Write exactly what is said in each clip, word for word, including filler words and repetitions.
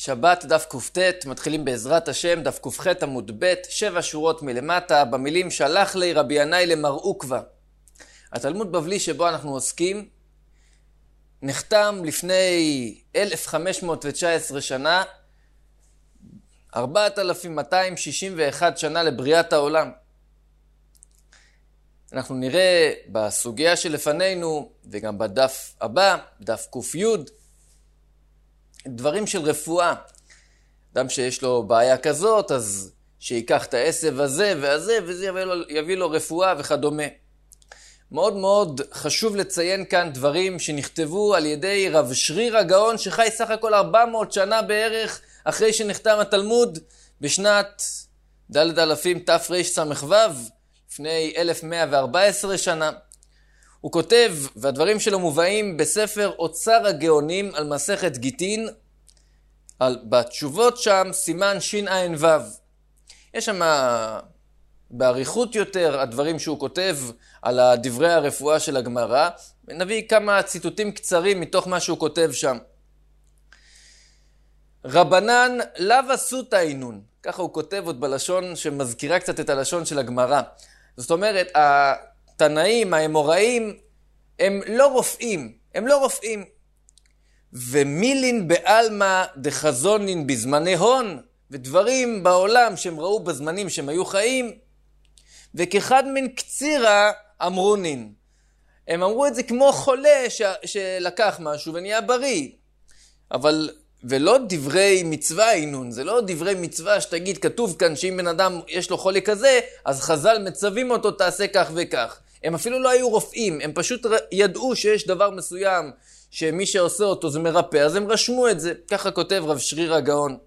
שבת דף קופטט, מתחילים בעזרת השם, דף קופח עמוד ב', שבע שורות מלמטה, במילים שלח לי רבי ינאי למר עוקבא. התלמוד בבלי שבו אנחנו עוסקים, נחתם לפני אלף חמש מאות ותשע עשרה שנה, ארבעת אלפים מאתיים שישים ואחת שנה לבריאת העולם. אנחנו נראה בסוגיה שלפנינו, וגם בדף הבא, דף ק"י, דברים של רפואה. אדם שיש לו בעיה כזאת, אז שיקח את העשב הזה והזה, וזה יביא לו, יביא לו רפואה וכדומה. מאוד מאוד חשוב לציין כאן דברים שנכתבו על ידי רב שריר הגאון, שחי סך הכל ארבע מאות שנה בערך אחרי שנחתם התלמוד, בשנת ד' אלפים תרס"ו, לפני אלף מאה וארבע עשרה שנה. הוא כותב, והדברים שלו מובאים בספר אוצר הגאונים על מסכת גיטין, על, בתשובות שם סימן שע"ו. יש שם בעריכות יותר הדברים שהוא כותב על דברי הרפואה של הגמרא, ונביא כמה ציטוטים קצרים מתוך מה שהוא כותב שם. רבנן לאו עשו תאינון, ככה הוא כותב עוד בלשון שמזכירה קצת את הלשון של הגמרא. זאת אומרת, התנאים, האמוראים, הם לא רופאים, הם לא רופאים. ומילין בעלמא דחזונין בזמני הון, ודברים בעולם שהם ראו בזמנים שהם היו חיים, וכחד מן קצירה אמרונין. הם אמרו את זה כמו חולה ש... שלקח משהו ונהיה בריא. אבל, ולא דברי מצווה אינון, זה לא דברי מצווה שתגיד, כתוב כאן שאם בן אדם יש לו חולי כזה, אז חז"ל מצווים אותו תעשה כך וכך. הם אפילו לא היו רופאים, הם פשוט ידעו שיש דבר מסוים שמי שעושה אותו זה מרפא, אז הם רשמו את זה. ככה כותב רב שריר הגאון.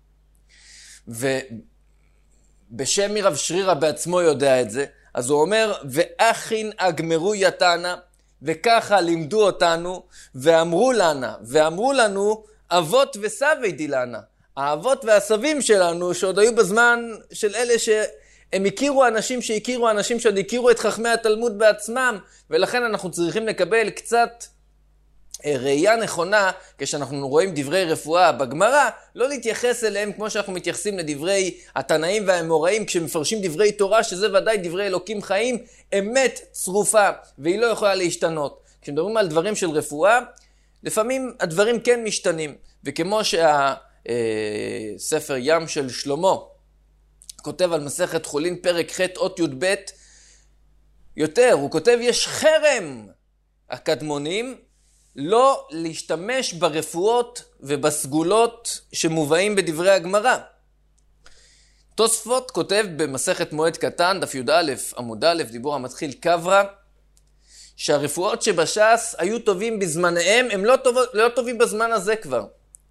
ובשם מרב שרירה בעצמו יודע את זה, אז הוא אומר, ואחין אגמרו יתנה, וככה לימדו אותנו, ואמרו לנה, ואמרו לנו, אבות וסבי דילנה. האבות והסבים שלנו, שעוד היו בזמן של אלה שהם הכירו אנשים שהכירו אנשים שעוד הכירו את חכמי התלמוד בעצמם, ולכן אנחנו צריכים לקבל קצת ראייה נכונה, כשאנחנו רואים דברי רפואה בגמרא, לא להתייחס אליהם כמו שאנחנו מתייחסים לדברי התנאים והאמוראים, כשמפרשים דברי תורה, שזה ודאי דברי אלוקים חיים, אמת צרופה, והיא לא יכולה להשתנות. כשמדברים על דברים של רפואה, לפעמים הדברים כן משתנים, וכמו שהספר ים של שלמה כותב על מסכת חולין פרק ח' אות י"ב, יותר, הוא כותב, יש חרם הקדמונים, לא להשתמש ברפואות ובסגולות שמובאים בדברי הגמרא. תוספות כותב במסכת מועד קטן, דף י"א עמוד א', דיבור המתחיל קברא, שהרפואות שבש"ס היו טובים בזמניהם, הם לא, טוב, לא טובים בזמן הזה כבר.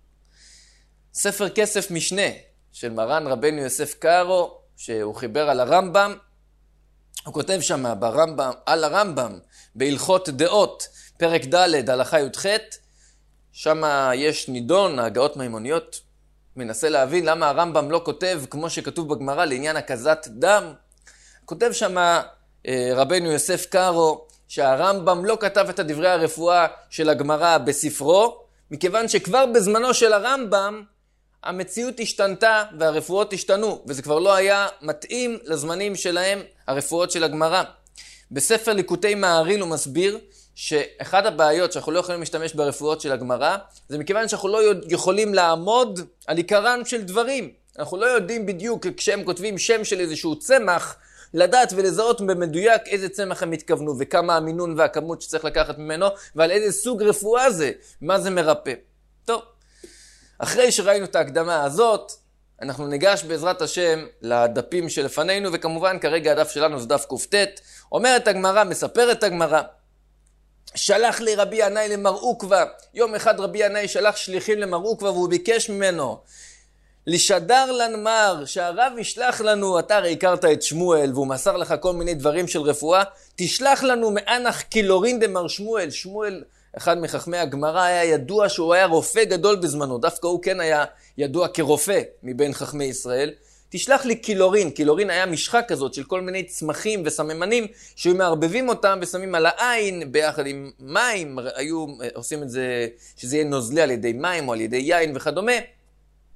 ספר כסף משנה של מרן רבנו יוסף קארו, שהוא חיבר על הרמב"ם, הוא כותב שם ברמב"ם, על הרמב"ם, בהלכות דעות, פרק ד' הלכה י"ח, שם יש נידון, ההגאות מימוניות, מנסה להבין למה הרמב"ם לא כותב כמו שכתוב בגמרא לעניין הקזת דם. כותב שם רבנו יוסף קארו, שהרמב"ם לא כתב את הדברי הרפואה של הגמרא בספרו, מכיוון שכבר בזמנו של הרמב"ם המציאות השתנתה והרפואות השתנו, וזה כבר לא היה מתאים לזמנים שלהם, הרפואות של הגמרא. בספר ליקוטי מהר"ל הוא מסביר שאחד הבעיות שאנחנו לא יכולים להשתמש ברפואות של הגמרא, זה מכיוון שאנחנו לא יכולים לעמוד על עיקרם של דברים. אנחנו לא יודעים בדיוק כשהם כותבים שם של איזשהו צמח, לדעת ולזהות במדויק איזה צמח הם התכוונו, וכמה המינון והכמות שצריך לקחת ממנו, ועל איזה סוג רפואה זה, מה זה מרפא. טוב, אחרי שראינו את ההקדמה הזאת, אנחנו ניגש בעזרת השם לדפים שלפנינו, וכמובן כרגע הדף שלנו זה דף קופטט. אומרת הגמרא, מספרת הגמרא, שלח לי רבי ינאי למר עוקבא. יום אחד רבי ינאי שלח שליחים למר עוקבא, והוא ביקש ממנו לשדר לנמר, שהרב ישלח לנו, אתה הרי הכרת את שמואל, והוא מסר לך כל מיני דברים של רפואה, תשלח לנו מאנח קילורין דמר שמואל. שמואל, אחד מחכמי הגמרא, היה ידוע שהוא היה רופא גדול בזמנו, דווקא הוא כן היה ידוע כרופא מבין חכמי ישראל. תשלח לי קילורין, קילורין היה משחה כזאת של כל מיני צמחים וסממנים שהיו מערבבים אותם ושמים על העין ביחד עם מים, היו עושים את זה שזה יהיה נוזלי על ידי מים או על ידי יין וכדומה.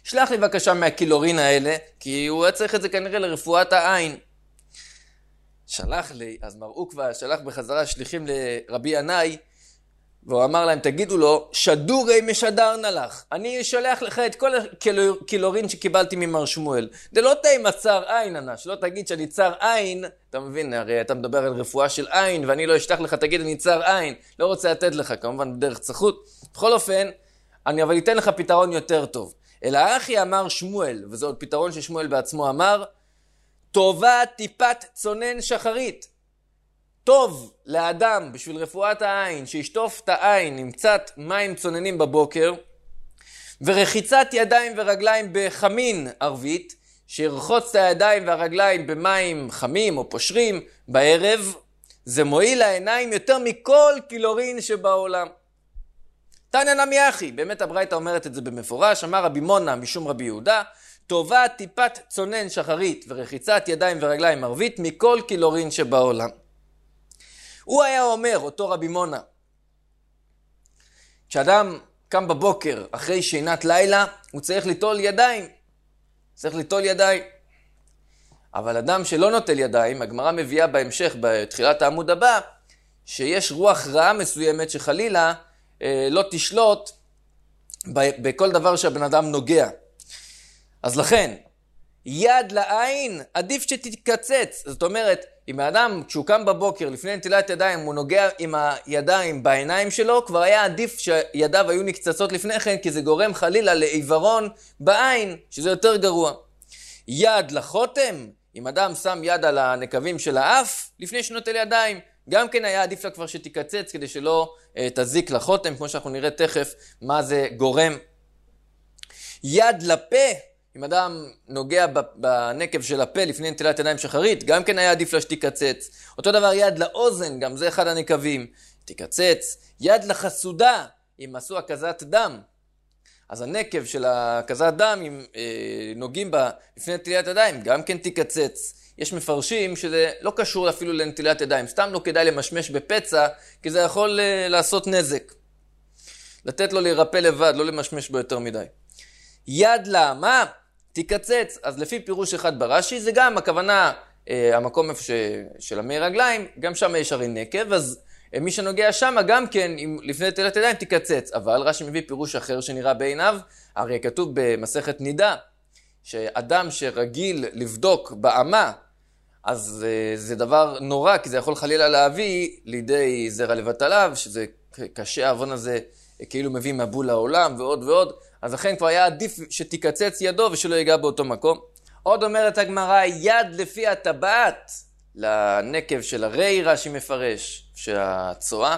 שלח לי בבקשה מהקילורין האלה, כי הוא היה צריך את זה כנראה לרפואת העין. שלח לי, אז מר עוקווה שלח בחזרה שליחים לרבי ינאי, והוא אמר להם, תגידו לו, שדורי משדרנה לך. אני שולח לך את כל הקילורין שקיבלתי ממר שמואל. זה לא תהיה מצר עין, אנא, שלא תגיד שאני צר עין. אתה מבין, הרי אתה מדבר על רפואה של עין, ואני לא אשלח לך, תגיד, אני צר עין. לא רוצה לתת לך, כמובן, בדרך צחות. בכל אופן, אני אבל אתן לך פתרון יותר טוב. אלא אחי אמר שמואל, וזה עוד פתרון ששמואל בעצמו אמר, טובה טיפת צונן שחרית. טוב לאדם בשביל רפואת העין, שישטוף את העין עם קצת מים צוננים בבוקר, ורחיצת ידיים ורגליים בחמין ערבית, שירחוץ את הידיים והרגליים במים חמים או פושרים בערב, זה מועיל לעיניים יותר מכל קילורין שבעולם. תניא נמי אחי, באמת הברייתא אומרת את זה במפורש, אמר רבי מונה משום רבי יהודה, טובה טיפת צונן שחרית ורחיצת ידיים ורגליים ערבית מכל קילורין שבעולם. הוא היה אומר, אותו רבי מונה, כשאדם קם בבוקר אחרי שינת לילה, הוא צריך ליטול ידיים. צריך ליטול ידיים. אבל אדם שלא נוטל ידיים, הגמרא מביאה בהמשך, בתחילת העמוד הבא, שיש רוח רעה מסוימת שחלילה אה, לא תשלוט ב- בכל דבר שהבן אדם נוגע. אז לכן, יד לעין עדיף שתתקצץ. זאת אומרת, אם האדם כשהוא קם בבוקר לפני נטילת ידיים הוא נוגע עם הידיים בעיניים שלו, כבר היה עדיף שידיו היו נקצצות לפני כן, כי זה גורם חלילה לעיוורון בעין, שזה יותר גרוע. יד לחותם, אם אדם שם יד על הנקבים של האף לפני שנוטל ידיים, גם כן היה עדיף לה כבר שתקצץ כדי שלא uh, תזיק לחותם, כמו שאנחנו נראה תכף מה זה גורם. יד לפה, אם אדם נוגע בנקב של הפה לפני נטילת ידיים שחרית, גם כן היה עדיף לה שתקצץ. אותו דבר יד לאוזן, גם זה אחד הנקבים, תקצץ. יד לחסודה, אם עשו הקזת דם, אז הנקב של הקזת דם, אם אה, נוגעים בה לפני נטילת ידיים, גם כן תקצץ. יש מפרשים שזה לא קשור אפילו לנטילת ידיים, סתם לא כדאי למשמש בפצע, כי זה יכול אה, לעשות נזק. לתת לו להירפא לבד, לא למשמש בו יותר מדי. יד למה? תקצץ. אז לפי פירוש אחד ברש"י, זה גם הכוונה, אה, המקום איפה ש... של המי רגליים, גם שם יש הרי נקב, אז אה, מי שנוגע שם גם כן, אם לפני נטילת ידיים תקצץ. אבל רש"י מביא פירוש אחר שנראה בעיניו, הרי כתוב במסכת נידה, שאדם שרגיל לבדוק באמה, אז אה, זה דבר נורא, כי זה יכול חלילה להביא לידי זרע לבטליו, שזה קשה, העוון הזה אה, כאילו מביא מבול לעולם ועוד ועוד, אז לכן כבר היה עדיף שתקצץ ידו ושלא ייגע באותו מקום. עוד אומרת הגמרא, יד לפי הטבעת, לנקב של הרי רש"י מפרש, שהצועה,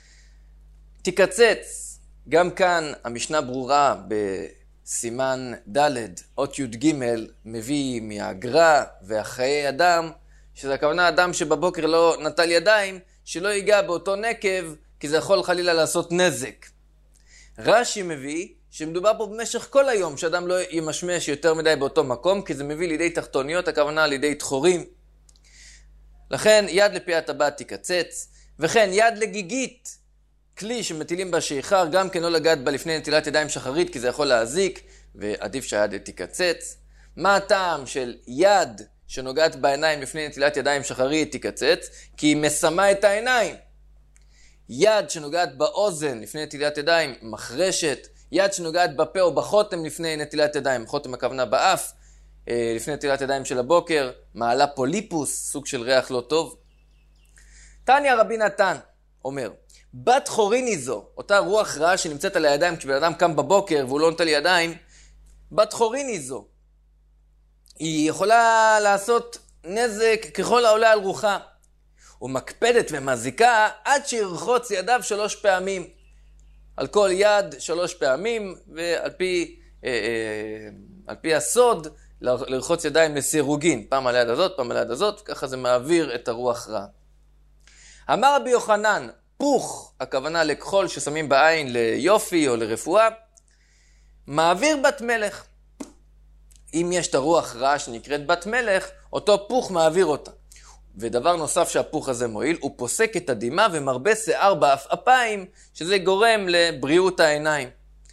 תקצץ. גם כאן המשנה ברורה בסימן ד' אות י' ג' מביא מהגר"א והחיי אדם, שזה הכוונה אדם שבבוקר לא נטל ידיים, שלא ייגע באותו נקב, כי זה יכול חלילה לעשות נזק. רש"י מביא שמדובר פה במשך כל היום, שאדם לא ימשמש יותר מדי באותו מקום, כי זה מביא לידי תחתוניות, הכוונה לידי תחורים. לכן יד לפי הטבעת תקצץ, וכן יד לגיגית, כלי שמטילים בה שיכר, גם כן לא לגעת בה לפני נטילת ידיים שחרית, כי זה יכול להזיק, ועדיף שהיד תקצץ. מה הטעם של יד שנוגעת בעיניים לפני נטילת ידיים שחרית תקצץ? כי היא מסמה את העיניים. יד שנוגעת באוזן לפני נטילת ידיים מחרשת, יד שנוגעת בפה או בחותם לפני נטילת ידיים, חותם הכוונה באף, לפני נטילת ידיים של הבוקר, מעלה פוליפוס, סוג של ריח לא טוב. תניא רבי נתן אומר, בת חוריני זו, אותה רוח רעה שנמצאת על הידיים כשבן אדם קם בבוקר והוא לא נוטל ידיים, בת חוריני זו, היא יכולה לעשות נזק ככל העולה על רוחה. ומקפדת ומזיקה עד שירחוץ ידיו שלוש פעמים. על כל יד שלוש פעמים, ועל פי, אה, אה, על פי הסוד, לרחוץ ידיים לסירוגין. פעם על היד הזאת, פעם על היד הזאת, ככה זה מעביר את הרוח רע. אמר רבי יוחנן, פוך, הכוונה לכחול ששמים בעין ליופי או לרפואה, מעביר בת מלך. אם יש את הרוח רע שנקראת בת מלך, אותו פוך מעביר אותה. ודבר נוסף שהפוך הזה מועיל, הוא פוסק את הדימה ומרבה שיער באפיים, שזה גורם לבריאות העיניים.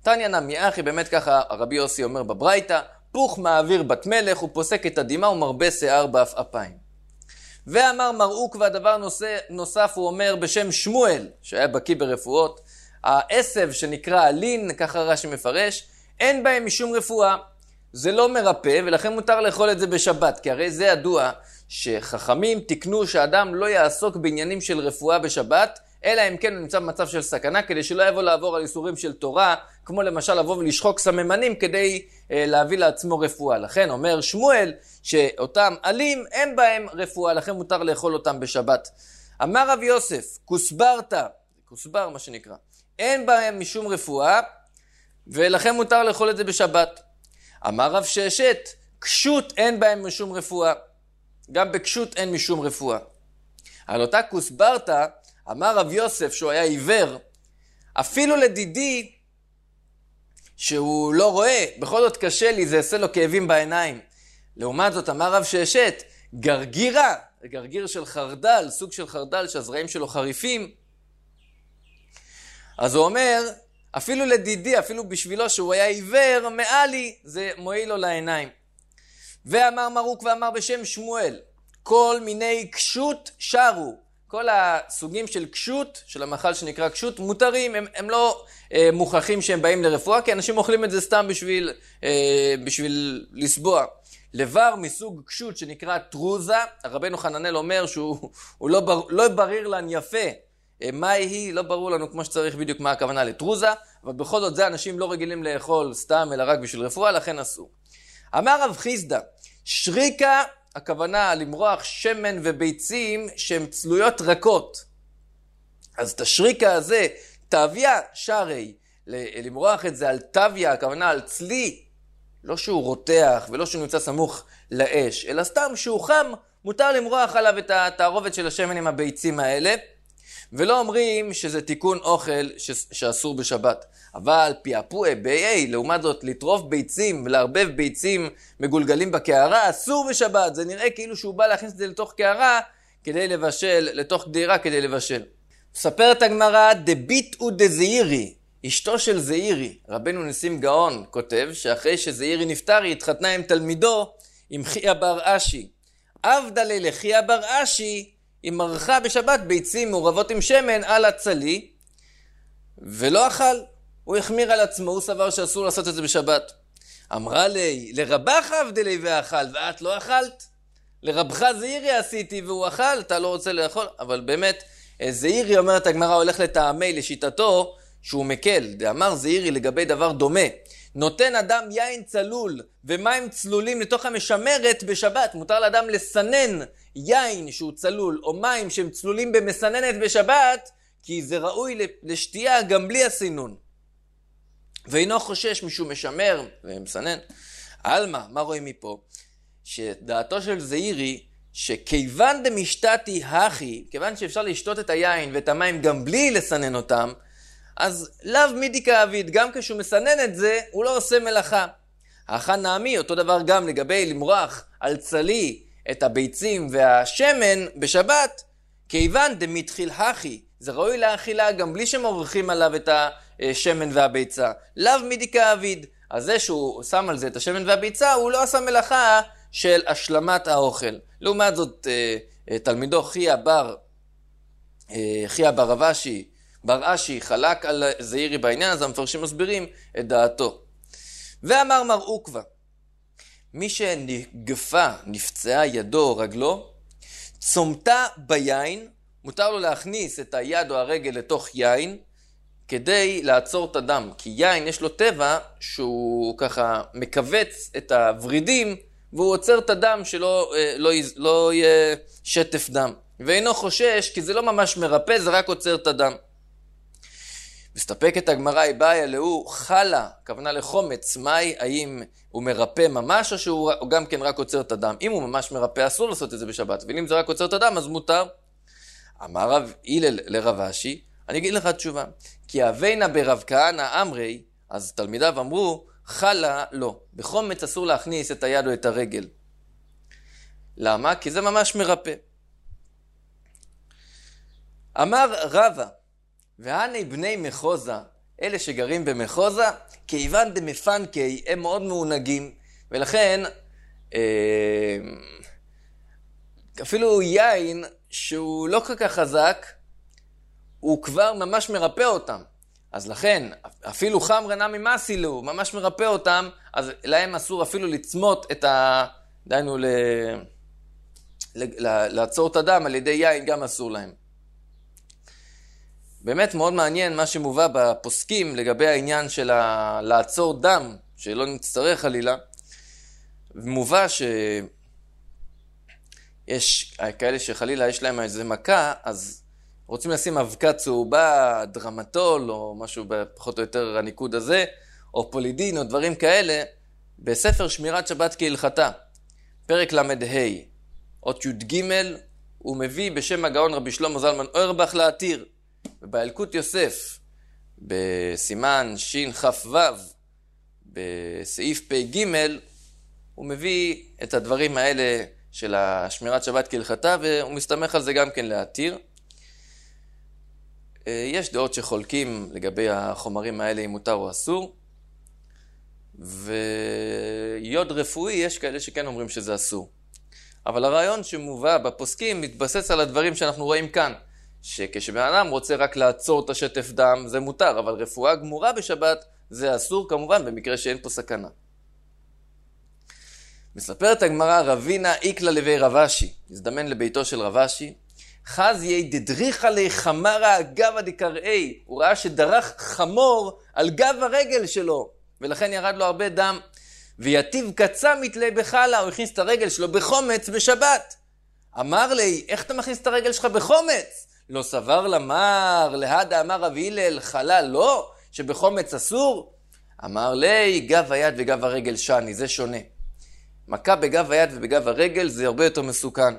תניא נמי אחי, באמת ככה רבי יוסי אומר בברייתא, פוך מעביר בת מלך, הוא פוסק את הדמעה ומרבה שיער בעפעפיים. ואמר מר עוקבא, דבר נוסף הוא אומר בשם שמואל, שהיה בקיא ברפואות, העשב שנקרא אלין, ככה רש"י מפרש, אין בהם משום רפואה, זה לא מרפא, ולכן מותר לאכול את זה בשבת, כי הרי זה ידוע שחכמים תקנו שאדם לא יעסוק בעניינים של רפואה בשבת, אלא אם כן הוא נמצא במצב של סכנה, כדי שלא יבוא לעבור על איסורים של תורה, כמו למשל לבוא ולשחוק סממנים כדי אה, להביא לעצמו רפואה. לכן אומר שמואל שאותם עלים אין בהם רפואה, לכן מותר לאכול אותם בשבת. אמר רב יוסף, כוסברתא, כוסבר מה שנקרא, אין בהם משום רפואה, ולכן מותר לאכול את זה בשבת. אמר רב ששת, קשות אין בהם משום רפואה, גם בקשות אין משום רפואה. על אותה כוסברתא, אמר רב יוסף שהוא היה עיוור, אפילו לדידי שהוא לא רואה, בכל זאת קשה לי, זה יעשה לו כאבים בעיניים. לעומת זאת אמר רב ששת, גרגירה, גרגיר של חרדל, סוג של חרדל שהזרעים שלו חריפים. אז הוא אומר, אפילו לדידי, אפילו בשבילו שהוא היה עיוור, מעלי, זה מועיל לו לעיניים. ואמר מר עוקבא ואמר בשם שמואל, כל מיני קשות שרו. כל הסוגים של קשות, של המאכל שנקרא קשות, מותרים, הם, הם לא אה, מוכרחים שהם באים לרפואה, כי אנשים אוכלים את זה סתם בשביל, אה, בשביל לסבוע. לבר מסוג קשות שנקרא טרוזה, הרבנו חננאל אומר שהוא הוא לא, בר, לא בריר לנו יפה, אה, מה היא, לא ברור לנו כמו שצריך בדיוק מה הכוונה לטרוזה, אבל בכל זאת זה אנשים לא רגילים לאכול סתם, אלא רק בשביל רפואה, לכן אסור. אמר רב חיסדא, שריקה, הכוונה למרוח שמן וביצים שהן צלויות רכות. אז את השריקה הזה, תוויה שרי, למרוח את זה על תוויה, הכוונה על צלי, לא שהוא רותח ולא שהוא נמצא סמוך לאש, אלא סתם שהוא חם, מותר למרוח עליו את התערובת של השמן עם הביצים האלה, ולא אומרים שזה תיקון אוכל ש- שאסור בשבת. אבל פיאפואה ביי, לעומת זאת, לטרוף ביצים ולערבב ביצים מגולגלים בקערה, אסור בשבת. זה נראה כאילו שהוא בא להכניס את זה לתוך קערה, כדי לבשל, לתוך דירה כדי לבשל. מספרת הגמרא, דביטאו דזעירי, אשתו של זעירי, רבנו ניסים גאון, כותב שאחרי שזעירי נפטר, היא התחתנה עם תלמידו, עם חייא בר אשי. אבדלי לחייא בר אשי, היא מרחה בשבת ביצים מעורבות עם שמן על הצלי, ולא אכל. הוא החמיר על עצמו, הוא סבר שאסור לעשות את זה בשבת. אמרה לי, לרבך אבדלי ואכל, ואת לא אכלת? לרבך זעירי עשיתי והוא אכל, אתה לא רוצה לאכול? אבל באמת, זעירי, אומרת הגמרא, הולך לטעמי לשיטתו, שהוא מקל. דאמר זעירי לגבי דבר דומה. נותן אדם יין צלול ומים צלולים לתוך המשמרת בשבת. מותר לאדם לסנן יין שהוא צלול או מים שהם צלולים במסננת בשבת, כי זה ראוי לשתייה גם בלי הסינון. ואינו חושש משום משמר ומסנן. אלמה, מה רואים מפה? שדעתו של זעירי, שכיוון דמשתתי הכי, כיוון שאפשר לשתות את היין ואת המים גם בלי לסנן אותם, אז לאו מידי כאביד, גם כשהוא מסנן את זה, הוא לא עושה מלאכה. האחן נעמי, אותו דבר גם לגבי למרוח על צלי את הביצים והשמן בשבת, כיוון דמתחיל הכי, זה ראוי לאכילה גם בלי שמורחים עליו את השמן והביצה. לאו מידי כאביד, אז זה שהוא שם על זה את השמן והביצה, הוא לא עשה מלאכה של השלמת האוכל. לעומת זאת, תלמידו חייא בר, חייא בר אבשי, בר אשי חלק על זעירי בעניין, אז המפרשים מסבירים את דעתו. ואמר מר עוקבא, מי שנגפה, נפצעה ידו או רגלו, צומתה ביין, מותר לו להכניס את היד או הרגל לתוך יין, כדי לעצור את הדם. כי יין יש לו טבע שהוא ככה מקווץ את הורידים, והוא עוצר את הדם שלא לא, לא יהיה שטף דם. ואינו חושש, כי זה לא ממש מרפא, זה רק עוצר את הדם. מסתפקת הגמרא, היא באה אלוהו חלה, הכוונה לחומץ, מאי, האם הוא מרפא ממש או שהוא גם כן רק עוצר את הדם. אם הוא ממש מרפא, אסור לעשות את זה בשבת, ואם זה רק עוצר את הדם, אז מותר. אמר רב הלל לרב אשי, אני אגיד לך תשובה, כי אבינה ברב כהנא אמרי, אז תלמידיו אמרו, חלה לא, בחומץ אסור להכניס את היד או את הרגל. למה? כי זה ממש מרפא. אמר רבא, והני בני מחוזה, אלה שגרים במחוזה, כיוון דמפנקי, הם מאוד מעונגים, ולכן אה, אפילו יין שהוא לא כל כך חזק, הוא כבר ממש מרפא אותם. אז לכן, אפילו חמרה נמי מסילו, ממש מרפא אותם, אז להם אסור אפילו לצמות את ה... דיינו ל... לעצור את הדם על ידי יין, גם אסור להם. באמת מאוד מעניין מה שמובא בפוסקים לגבי העניין של ה... לעצור דם, שלא נצטרך חלילה. מובא שיש כאלה שחלילה יש להם איזה מכה, אז רוצים לשים אבקה צהובה, דרמטול, או משהו פחות או יותר הניקוד הזה, או פולידין, או דברים כאלה, בספר שמירת שבת כהלכתה, פרק למד ה', אות י"ג, הוא מביא בשם הגאון רבי שלמה זלמן אוירבך להתיר, ובאלקוט יוסף, בסימן שכ"ו, בסעיף פ"ג, הוא מביא את הדברים האלה של השמירת שבת כהלכתה, והוא מסתמך על זה גם כן להתיר. יש דעות שחולקים לגבי החומרים האלה אם מותר או אסור, ויוד רפואי יש כאלה שכן אומרים שזה אסור. אבל הרעיון שמובא בפוסקים מתבסס על הדברים שאנחנו רואים כאן, שכשבן אדם רוצה רק לעצור את השטף דם זה מותר, אבל רפואה גמורה בשבת זה אסור כמובן במקרה שאין פה סכנה. מספרת הגמרא רבינה איקלה לבי רבשי, הזדמן לביתו של רבשי, חזיי דדריכה לי חמרה גבה דקראי, הוא ראה שדרך חמור על גב הרגל שלו, ולכן ירד לו הרבה דם, ויתיב קצה מתלי בחלה, הוא הכניס את הרגל שלו בחומץ בשבת. אמר לי, איך אתה מכניס את הרגל שלך בחומץ? לא סבר למר, להדה אמר רב הלל, חלה לא, שבחומץ אסור? אמר לי, גב היד וגב הרגל שני, זה שונה. מכה בגב היד ובגב הרגל זה הרבה יותר מסוכן.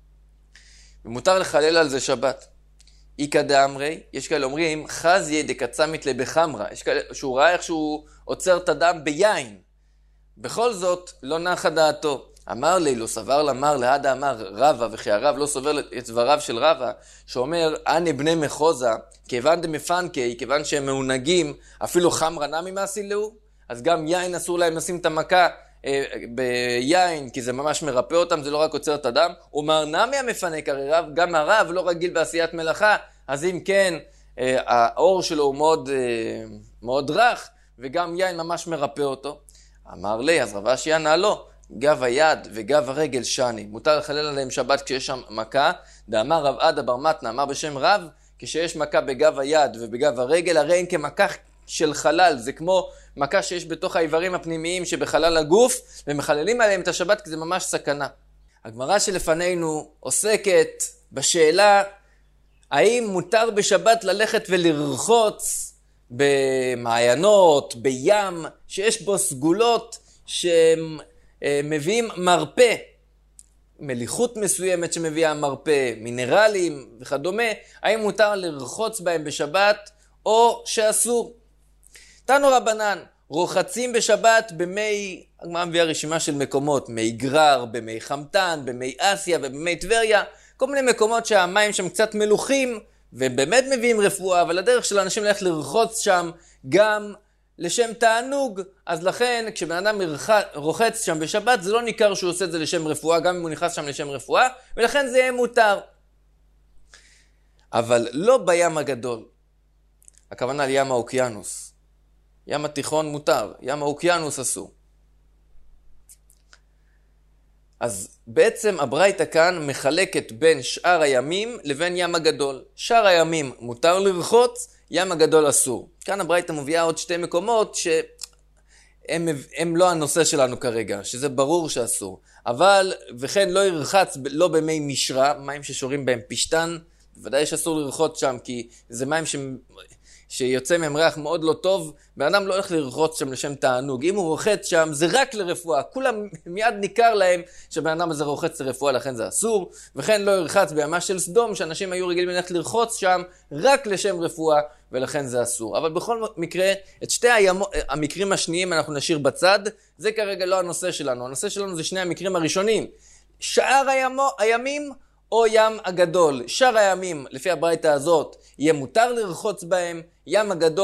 ומותר לחלל על זה שבת. איקא דאמרי, יש כאלה אומרים, חזייה דקצה מתלי בחמרה, יש כאלה שהוא ראה איך שהוא עוצר את הדם ביין. בכל זאת, לא נחה דעתו. אמר לי, לא סבר למר, להדה אמר רבא, וכי הרב לא סובר את דבריו של רבא, שאומר, אני בני מחוזה, כיוון דמפנקי, כיוון שהם מעונגים, אפילו חמרה נמי מסילו, אז גם יין אסור להם לשים את המכה אה, ביין, כי זה ממש מרפא אותם, זה לא רק עוצר את הדם. אומר, נמי המפנק, הרי רב, גם הרב לא רגיל בעשיית מלאכה, אז אם כן, אה, האור שלו הוא מאוד, אה, מאוד רך, וגם יין ממש מרפא אותו. אמר לי, אז רבשי ענה לו, גב היד וגב הרגל שני, מותר לחלל עליהם שבת כשיש שם מכה, דאמר רב עדה בר מתנה, אמר בשם רב, כשיש מכה בגב היד ובגב הרגל, הרי אין כמכה של חלל, זה כמו מכה שיש בתוך האיברים הפנימיים שבחלל הגוף, ומחללים עליהם את השבת כי זה ממש סכנה. הגמרא שלפנינו עוסקת בשאלה, האם מותר בשבת ללכת ולרחוץ במעיינות, בים, שיש בו סגולות שמביאים מרפא, מליחות מסוימת שמביאה מרפא, מינרלים וכדומה, האם מותר לרחוץ בהם בשבת או שאסור? תנו רבנן, רוחצים בשבת במי, הגמרא מביאה רשימה של מקומות, מי גרר, במי חמתן, במי אסיה ובמי טבריה, כל מיני מקומות שהמים שם קצת מלוכים, ובאמת מביאים רפואה, אבל הדרך של האנשים ללכת לרחוץ שם גם לשם תענוג, אז לכן כשבן אדם רוחץ שם בשבת, זה לא ניכר שהוא עושה את זה לשם רפואה, גם אם הוא נכנס שם לשם רפואה, ולכן זה יהיה מותר. אבל לא בים הגדול, הכוונה לים האוקיינוס. ים התיכון מותר, ים האוקיינוס אסור. אז בעצם הברייתא כאן מחלקת בין שאר הימים לבין ים הגדול. שאר הימים מותר לרחוץ, ים הגדול אסור. כאן הברייתא מביאה עוד שתי מקומות שהם הם לא הנושא שלנו כרגע, שזה ברור שאסור. אבל, וכן לא ירחץ לא במי משרה, מים ששורים בהם פשטן, בוודאי שאסור לרחוץ שם, כי זה מים ש... שיוצא מהם ריח מאוד לא טוב, ואדם לא הולך לרחוץ שם לשם תענוג. אם הוא רוחץ שם, זה רק לרפואה. כולם מיד ניכר להם שבן אדם הזה רוחץ לרפואה, לכן זה אסור. וכן לא ירחץ בימה של סדום, שאנשים היו רגילים ללכת לרחוץ שם רק לשם רפואה, ולכן זה אסור. אבל בכל מקרה, את שתי הימו, המקרים השניים אנחנו נשאיר בצד. זה כרגע לא הנושא שלנו. הנושא שלנו זה שני המקרים הראשונים. שאר הימו, הימים או ים הגדול. שאר הימים, לפי הברייתא הזאת, יהיה מותר לרחוץ בהם. ים הגדול,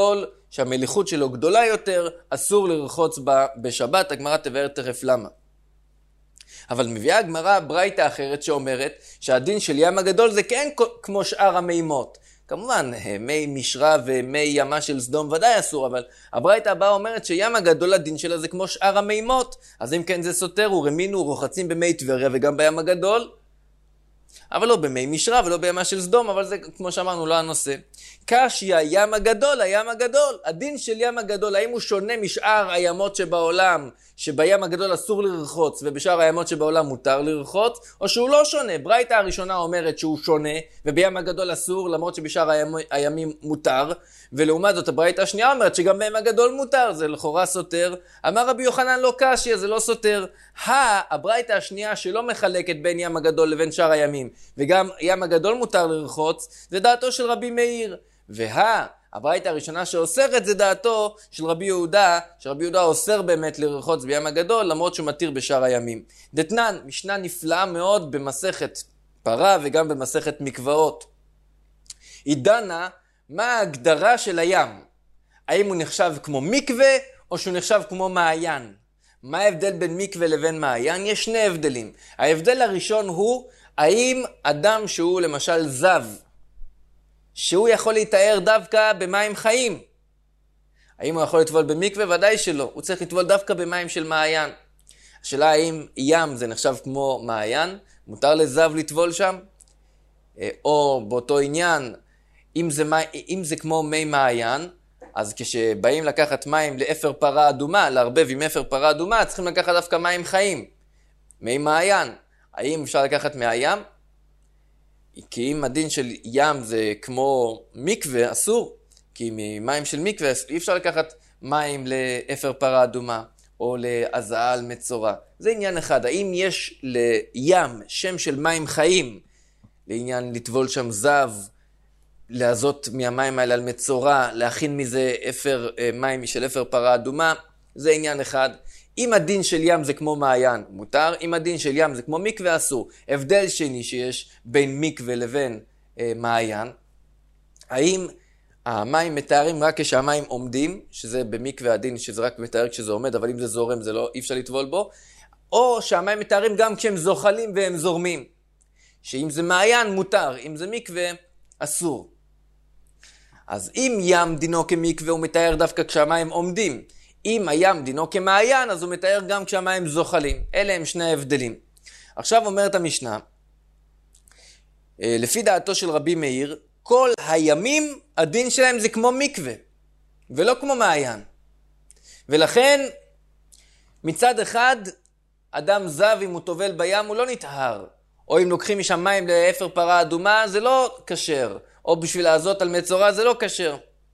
שהמליחות שלו גדולה יותר, אסור לרחוץ בה בשבת. הגמרא תבאר תכף למה. אבל מביאה הגמרא ברייתא אחרת שאומרת שהדין של ים הגדול זה כן כמו שאר המימות. כמובן, מי משרה ומי ימה של סדום ודאי אסור, אבל הברייתא הבאה אומרת שים הגדול הדין שלה זה כמו שאר המימות. אז אם כן זה סותר, ורמינו רוחצים במי טבריה וגם בים הגדול. אבל לא במי משרה ולא בימה של סדום, אבל זה כמו שאמרנו לא הנושא. קשיא ים הגדול, הים הגדול. הדין של ים הגדול, האם הוא שונה משאר הימות שבעולם, שבים הגדול אסור לרחוץ ובשאר הימות שבעולם מותר לרחוץ, או שהוא לא שונה? ברייתא הראשונה אומרת שהוא שונה ובים הגדול אסור למרות שבשאר הימ... הימים מותר, ולעומת זאת הברייתא השנייה אומרת שגם בים הגדול מותר. זה לכאורה סותר. אמר רבי יוחנן לא קשיא, זה לא סותר. הברייתא השנייה שלא מחלקת בין ים הגדול לבין שאר הימים וגם ים הגדול מותר לרחוץ, זה דעתו של רבי מאיר. וה הברייתא הראשונה שאוסרת זה דעתו של רבי יהודה, שרבי יהודה אוסר באמת לרחוץ בים הגדול למרות שהוא מתיר בשאר הימים. דתנן, משנה נפלאה מאוד במסכת פרה וגם במסכת מקוואות. היא דנה מה ההגדרה של הים. האם הוא נחשב כמו מקווה או שהוא נחשב כמו מעיין? מה ההבדל בין מקווה לבין מעיין? יש שני הבדלים. ההבדל הראשון הוא האם אדם שהוא למשל זב, שהוא יכול להתאר דווקא במים חיים. האם הוא יכול לטבול במקווה? ודאי שלא. הוא צריך לטבול דווקא במים של מעיין. השאלה האם ים זה נחשב כמו מעיין? מותר לזב לטבול שם? או באותו עניין, אם זה, אם זה כמו מי מעיין, אז כשבאים לקחת מים לאפר פרה אדומה, לערבב עם אפר פרה אדומה, צריכים לקחת דווקא מים חיים. מי מעיין. האם אפשר לקחת מהים? כי אם הדין של ים זה כמו מקווה, אסור. כי ממים של מקווה אי אפשר לקחת מים לאפר פרה אדומה או להזעה מצורע. זה עניין אחד. האם יש לים שם של מים חיים, לעניין לטבול שם זב, לעזות מהמים האלה על מצורע, להכין מזה אפר, מים של אפר פרה אדומה, זה עניין אחד. אם הדין של ים זה כמו מעיין, מותר. אם הדין של ים זה כמו מקווה, אסור. הבדל שני שיש בין מקווה לבין אה, מעיין, האם המים מתארים רק כשהמים עומדים, שזה במקווה הדין שזה רק מתאר כשזה עומד, אבל אם זה זורם זה לא, אי אפשר לטבול בו, או שהמים מתארים גם כשהם זוחלים והם זורמים, שאם זה מעיין מותר, אם זה מקווה אסור. אז אם ים דינו כמקווה הוא מתאר דווקא כשהמים עומדים, אם הים דינו כמעיין, אז הוא מתאר גם כשהמים זוחלים. אלה הם שני ההבדלים. עכשיו אומרת המשנה, לפי דעתו של רבי מאיר, כל הימים הדין שלהם זה כמו מקווה, ולא כמו מעיין. ולכן, מצד אחד, אדם זב אם הוא טובל בים הוא לא נטהר. או אם לוקחים משם מים לאפר פרה אדומה, זה לא כשר. או בשביל לעזות על מצורע, זה לא כשר.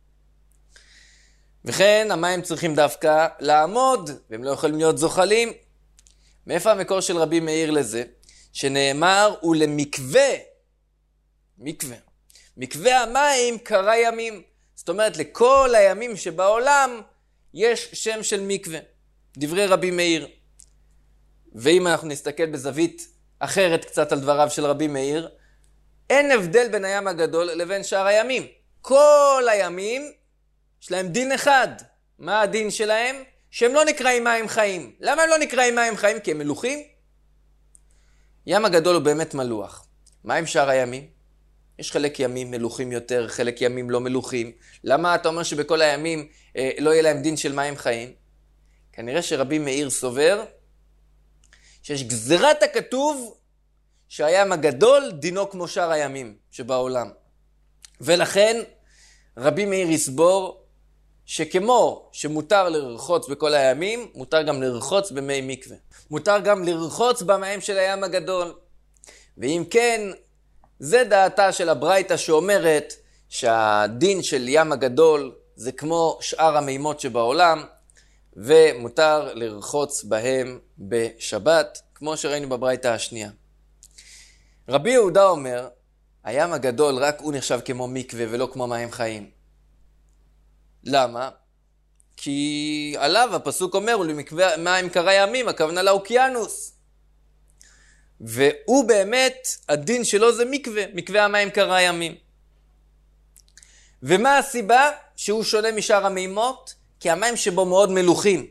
וכן, המים צריכים דווקא לעמוד, והם לא יכולים להיות זוחלים. מאיפה המקור של רבי מאיר לזה? שנאמר, ולמקווה, מקווה, מקווה המים קרא ימים. זאת אומרת, לכל הימים שבעולם יש שם של מקווה. דברי רבי מאיר. ואם אנחנו נסתכל בזווית אחרת קצת על דבריו של רבי מאיר, אין הבדל בין הים הגדול לבין שאר הימים. כל הימים יש להם דין אחד. מה הדין שלהם? שהם לא נקראים מים חיים. למה הם לא נקראים מים חיים? כי הם מלוחים. ים הגדול הוא באמת מלוח. מה עם שאר הימים? יש חלק ימים מלוחים יותר, חלק ימים לא מלוחים. למה אתה אומר שבכל הימים אה, לא יהיה להם דין של מים חיים? כנראה שרבי מאיר סובר שיש גזירת הכתוב שהים הגדול דינו כמו שאר הימים שבעולם. ולכן רבי מאיר יסבור שכמו שמותר לרחוץ בכל הימים, מותר גם לרחוץ במי מקווה. מותר גם לרחוץ במים של הים הגדול. ואם כן, זה דעתה של הברייתא שאומרת שהדין של ים הגדול זה כמו שאר המימות שבעולם, ומותר לרחוץ בהם בשבת, כמו שראינו בברייתא השנייה. רבי יהודה אומר, הים הגדול רק הוא נחשב כמו מקווה ולא כמו מים חיים. למה? כי עליו הפסוק אומר, ולמקווה מים קרא ימים, הכוונה לאוקיינוס. והוא באמת, הדין שלו זה מקווה, מקווה המים קרא ימים. ומה הסיבה שהוא שונה משאר המימות? כי המים שבו מאוד מלוחים.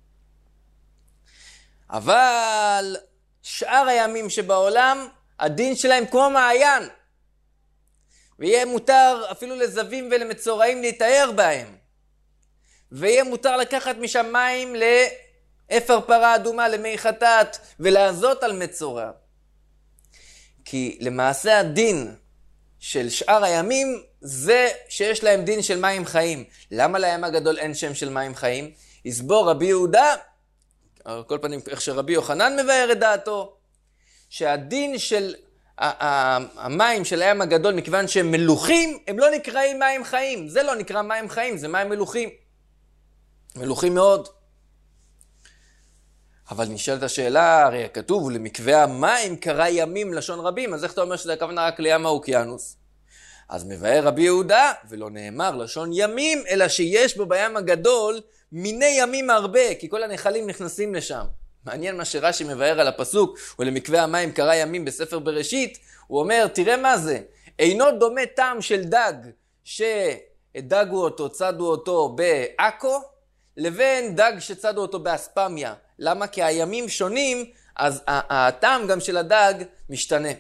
אבל שאר הימים שבעולם, הדין שלהם כמו מעיין. ויהיה מותר אפילו לזבים ולמצורעים להתאר בהם. ויהיה מותר לקחת משם מים לאפר פרה אדומה, למי חטאת, ולעזות על מצורע. כי למעשה הדין של שאר הימים זה שיש להם דין של מים חיים. למה לים הגדול אין שם של מים חיים? יסבור רבי יהודה, על כל פנים איך שרבי יוחנן מבאר את דעתו, שהדין של המים של הים הגדול, מכיוון שהם מלוכים, הם לא נקראים מים חיים. זה לא נקרא מים חיים, זה מים מלוכים. מלוכים מאוד. אבל נשאלת השאלה, הרי כתוב, ולמקווה המים קרא ימים לשון רבים, אז איך אתה אומר שזה הכוונה רק לים האוקיינוס? אז מבאר רבי יהודה, ולא נאמר לשון ימים, אלא שיש בו בים הגדול מיני ימים הרבה, כי כל הנחלים נכנסים לשם. מעניין מה שרש"י מבאר על הפסוק, ולמקווה המים קרא ימים בספר בראשית, הוא אומר, תראה מה זה, אינו דומה טעם של דג, שדגו אותו, צדו אותו בעכו, לבין דג שצדו אותו באספמיה. למה? כי הימים שונים, אז הטעם גם של הדג משתנה.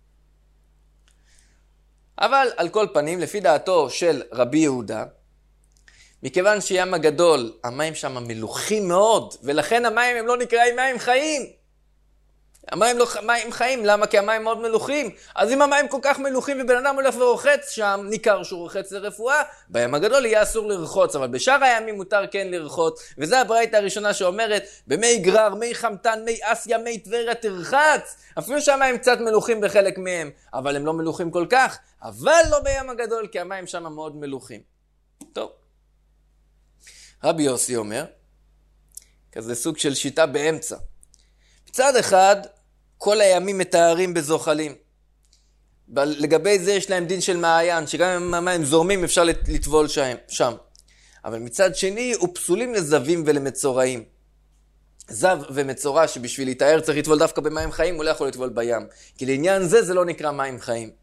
אבל על כל פנים, לפי דעתו של רבי יהודה, מכיוון שים הגדול, המים שם מלוחים מאוד, ולכן המים הם לא נקראים מים חיים. המים לא מים חיים, למה? כי המים מאוד מלוחים. אז אם המים כל כך מלוחים ובן אדם הולך ורוחץ שם, ניכר שהוא רוחץ לרפואה, בים הגדול יהיה אסור לרחוץ, אבל בשאר הימים מותר כן לרחוץ, וזה הברייתא הראשונה שאומרת, במי גרר, מי חמתן, מי אסיה, מי טבריה תרחץ, אפילו שהמים קצת מלוחים בחלק מהם, אבל הם לא מלוחים כל כך, אבל לא בים הגדול, כי המים שם מאוד מלוחים. טוב. רבי יוסי אומר, כזה סוג של שיטה באמצע. מצד אחד, כל הימים מתארים בזוחלים. לגבי זה יש להם דין של מעיין, שגם אם המים זורמים אפשר לטבול שם. אבל מצד שני, הוא פסולים לזבים ולמצורעים. זב ומצורע שבשביל להתאר צריך לטבול דווקא במים חיים, הוא לא יכול לטבול בים. כי לעניין זה, זה לא נקרא מים חיים.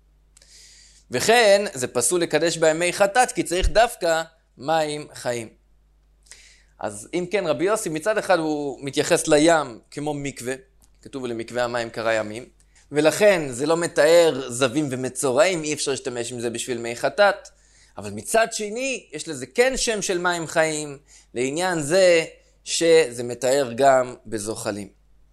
וכן, זה פסול לקדש בימי חטאת, כי צריך דווקא מים חיים. אז אם כן, רבי יוסי מצד אחד הוא מתייחס לים כמו מקווה, כתוב למקווה המים קרא ימים, ולכן זה לא מתאר זבים ומצורעים, אי אפשר להשתמש עם זה בשביל מי חטאת, אבל מצד שני יש לזה כן שם של מים חיים, לעניין זה שזה מתאר גם בזוחלים.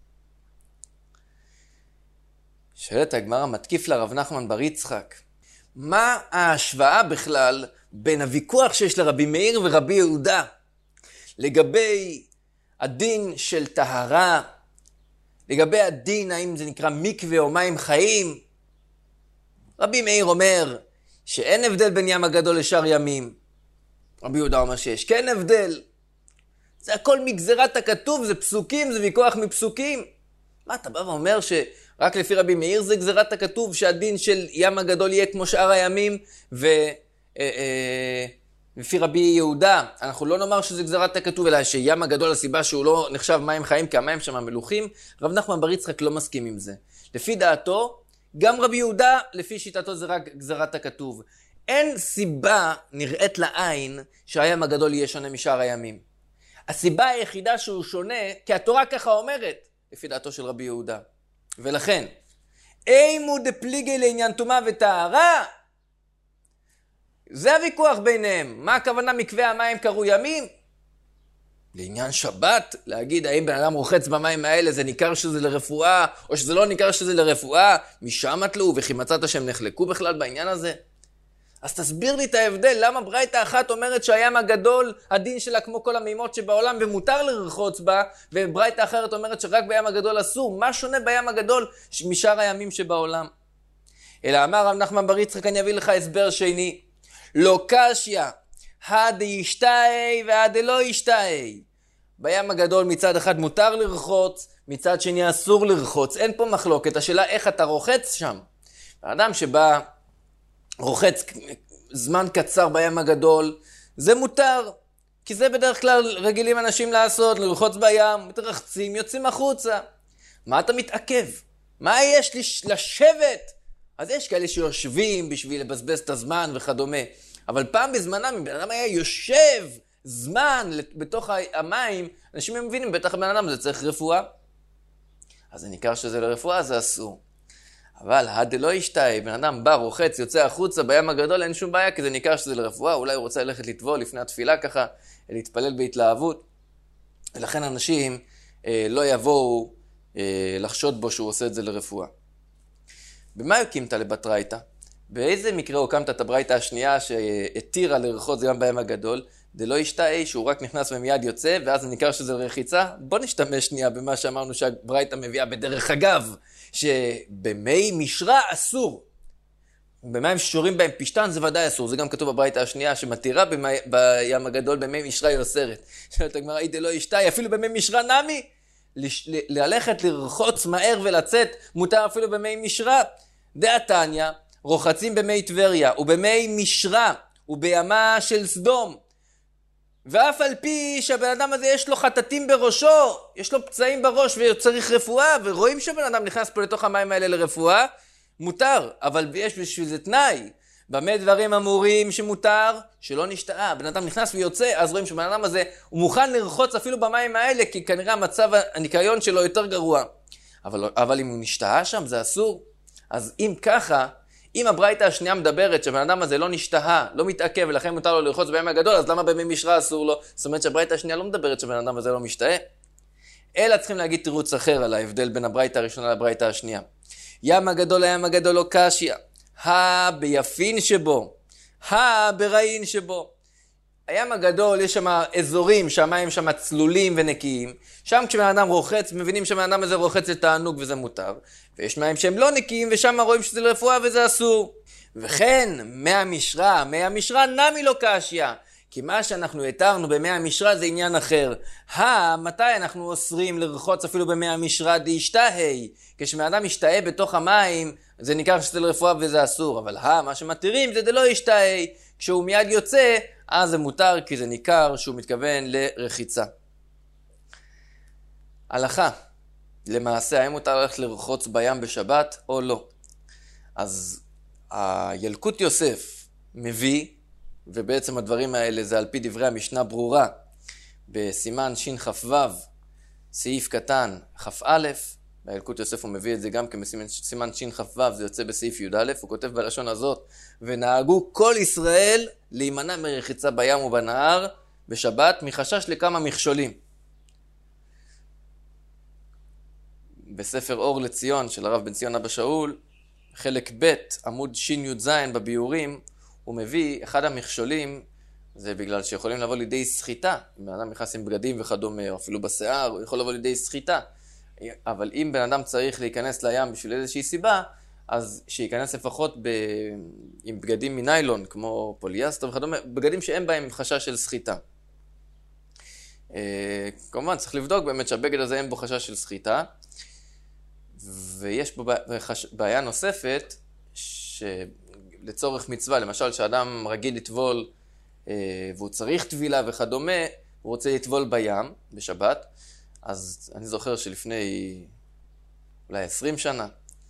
שואלת הגמרא, מתקיף לרב נחמן בר יצחק, מה ההשוואה בכלל בין הוויכוח שיש לרבי מאיר ורבי יהודה, לגבי הדין של טהרה, לגבי הדין האם זה נקרא מקווה או מים חיים? רבי מאיר אומר שאין הבדל בין ים הגדול לשאר ימים. רבי יהודה אומר שיש כן הבדל. זה הכל מגזרת הכתוב, זה פסוקים, זה ויכוח מפסוקים. מה אתה בא ואומר שרק לפי רבי מאיר זה גזרת הכתוב, שהדין של ים הגדול יהיה כמו שאר הימים, ו... לפי רבי יהודה, אנחנו לא נאמר שזה גזרת הכתוב, אלא שים הגדול הסיבה שהוא לא נחשב מים חיים, כי המים שם מלוכים. רב נחמן בר יצחק לא מסכים עם זה. לפי דעתו, גם רבי יהודה, לפי שיטתו זה רק גזרת הכתוב. אין סיבה נראית לעין שהים הגדול יהיה שונה משאר הימים. הסיבה היחידה שהוא שונה, כי התורה ככה אומרת, לפי דעתו של רבי יהודה. ולכן, אימו דפליגי לעניין טומאה וטהרה, זה הוויכוח ביניהם. מה הכוונה מקווה המים קראו ימים? לעניין שבת, להגיד האם בן אדם רוחץ במים האלה זה ניכר שזה לרפואה, או שזה לא ניכר שזה לרפואה, משם תלו, וכי מצאת שהם נחלקו בכלל בעניין הזה? אז תסביר לי את ההבדל, למה ברייתא אחת אומרת שהים הגדול, הדין שלה כמו כל המימות שבעולם ומותר לרחוץ בה, וברייתא אחרת אומרת שרק בים הגדול אסור. מה שונה בים הגדול משאר הימים שבעולם? אלא אמר רב נחמן בר יצחק, אני אביא לך הסבר שני. לא קשיא, הד ישתאי והד לא ישתאי. בים הגדול מצד אחד מותר לרחוץ, מצד שני אסור לרחוץ. אין פה מחלוקת, השאלה איך אתה רוחץ שם. האדם שבא רוחץ זמן קצר בים הגדול, זה מותר. כי זה בדרך כלל רגילים אנשים לעשות, לרחוץ בים, מתרחצים, יוצאים החוצה. מה אתה מתעכב? מה יש לשבת? אז יש כאלה שיושבים בשביל לבזבז את הזמן וכדומה. אבל פעם בזמנם, אם בן אדם היה יושב זמן בתוך המים, אנשים הם מבינים, בטח בן אדם זה צריך רפואה. אז זה ניכר שזה לרפואה, זה אסור. אבל עד לא ישתהה, בן אדם בא, רוחץ, יוצא החוצה, בים הגדול אין שום בעיה, כי זה ניכר שזה לרפואה, אולי הוא רוצה ללכת לטבול לפני התפילה ככה, להתפלל בהתלהבות. ולכן אנשים אה, לא יבואו אה, לחשוד בו שהוא עושה את זה לרפואה. במה הקימת לבטרייתא? באיזה מקרה הוקמת את הברייתא השנייה שהתירה לרחוץ גם בים הגדול? זה לא ישתהה שהוא רק נכנס ומיד יוצא, ואז זה ניכר שזה לרחיצה? בוא נשתמש שנייה במה שאמרנו שהברייתא מביאה בדרך אגב, שבמי משרה אסור. במים ששורים בהם פשטן זה ודאי אסור, זה גם כתוב בברייתא השנייה שמתירה במי, בים הגדול במי משרה היא אוסרת. שואלת הגמרא, זה לא ישתהה, אפילו במי משרה נמי? לש, ל, ללכת לרחוץ מהר ולצאת מותר אפילו במי משרה. דעתניא, רוחצים במי טבריה ובמי משרה ובימה של סדום. ואף על פי שהבן אדם הזה יש לו חטטים בראשו, יש לו פצעים בראש וצריך רפואה, ורואים שהבן אדם נכנס פה לתוך המים האלה לרפואה, מותר, אבל יש בשביל זה תנאי. במה דברים אמורים שמותר? שלא נשתאה. בן אדם נכנס ויוצא, אז רואים שבן אדם הזה הוא מוכן לרחוץ אפילו במים האלה, כי כנראה המצב הניקיון שלו יותר גרוע. אבל, אבל אם הוא נשתאה שם זה אסור. אז אם ככה, אם הברייתא השנייה מדברת שבן אדם הזה לא נשתהה, לא מתעכב ולכן מותר לו לרחוץ בים הגדול, אז למה במי משרה אסור לו? זאת אומרת שהברייתא השנייה לא מדברת שבן אדם הזה לא משתהה. אלא צריכים להגיד תירוץ אחר על ההבדל בין הברייתא הראשונה לברייתא השנייה. ים הגדול הים הגדול לא קשיא, הא ביפין שבו, הא ברעין שבו. הים הגדול יש שם אזורים שהמים שם צלולים ונקיים, שם כשבן אדם רוחץ מבינים שבן אדם הזה רוחץ לתענוג וזה מותר, ויש מים שהם לא נקיים ושם רואים שזה לרפואה וזה אסור. וכן מי המשרה, מי המשרה נמי לא קשיא, כי מה שאנחנו התרנו במי המשרה זה עניין אחר. הא, מתי אנחנו אוסרים לרחוץ אפילו במי המשרה דישתהי? כשבן אדם משתהה בתוך המים זה ניכר שזה לרפואה וזה אסור, אבל הא, מה שמתירים זה דלא ישתהי, כשהוא מיד יוצא אז זה מותר כי זה ניכר שהוא מתכוון לרחיצה. הלכה, למעשה האם מותר ללכת לרחוץ בים בשבת או לא? אז הילקוט יוסף מביא, ובעצם הדברים האלה זה על פי דברי המשנה ברורה, בסימן שכ"ו, סעיף קטן כ"א, בילקוט יוסף הוא מביא את זה גם כסימן שכ"ו, זה יוצא בסעיף י"א, הוא כותב בלשון הזאת, ונהגו כל ישראל להימנע מרחיצה בים ובנהר בשבת מחשש לכמה מכשולים. בספר אור לציון של הרב בן ציון אבא שאול, חלק ב' עמוד שי"ז בביאורים, הוא מביא אחד המכשולים, זה בגלל שיכולים לבוא לידי סחיטה. אם בן אדם נכנס עם בגדים וכדומה, או אפילו בשיער, הוא יכול לבוא לידי סחיטה. אבל אם בן אדם צריך להיכנס לים בשביל איזושהי סיבה, אז שייכנס לפחות ב... עם בגדים מניילון, כמו פוליאסטר וכדומה, בגדים שאין בהם חשש של סחיטה. כמובן, צריך לבדוק באמת שהבגד הזה אין בו חשש של סחיטה, ויש בו בעיה נוספת, שלצורך מצווה, למשל שאדם רגיל לטבול, והוא צריך טבילה וכדומה, הוא רוצה לטבול בים בשבת, אז אני זוכר שלפני אולי עשרים שנה,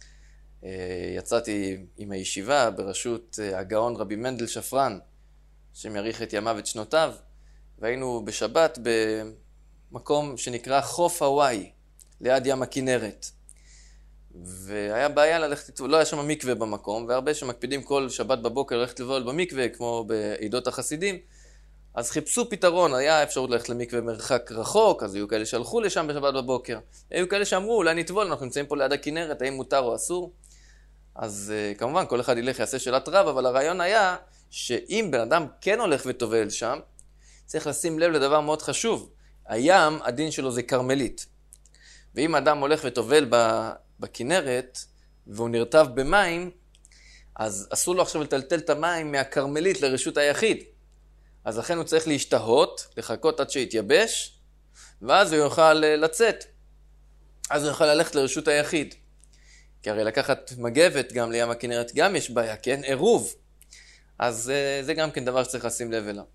יצאתי עם הישיבה בראשות הגאון רבי מנדל שפרן, שמאריך את ימיו את שנותיו, והיינו בשבת במקום שנקרא חוף הוואי, ליד ים הכנרת. והיה בעיה ללכת לטבול, לא היה שם מקווה במקום, והרבה שמקפידים כל שבת בבוקר ללכת לטבול במקווה, כמו בעידות החסידים, אז חיפשו פתרון, היה אפשרות ללכת למקווה מרחק רחוק, אז היו כאלה שהלכו לשם בשבת בבוקר. היו כאלה שאמרו, אולי נטבול, אנחנו נמצאים פה ליד הכנרת, האם מותר או אסור? אז כמובן, כל אחד ילך יעשה שאלת רב, אבל הרעיון היה שאם בן אדם כן הולך וטובל שם, צריך לשים לב לדבר מאוד חשוב. הים, הדין שלו זה קרמלית. ואם אדם הולך וטובל בכנרת, והוא נרטב במים, אז אסור לו עכשיו לטלטל את המים מהקרמלית לרשות היחיד. אז לכן הוא צריך להשתהות, לחכות עד שיתייבש, ואז הוא יוכל לצאת. אז הוא יוכל ללכת לרשות היחיד. כי הרי לקחת מגבת גם לים הכנרת גם יש בעיה, כן? עירוב. אז זה גם כן דבר שצריך לשים לב אליו.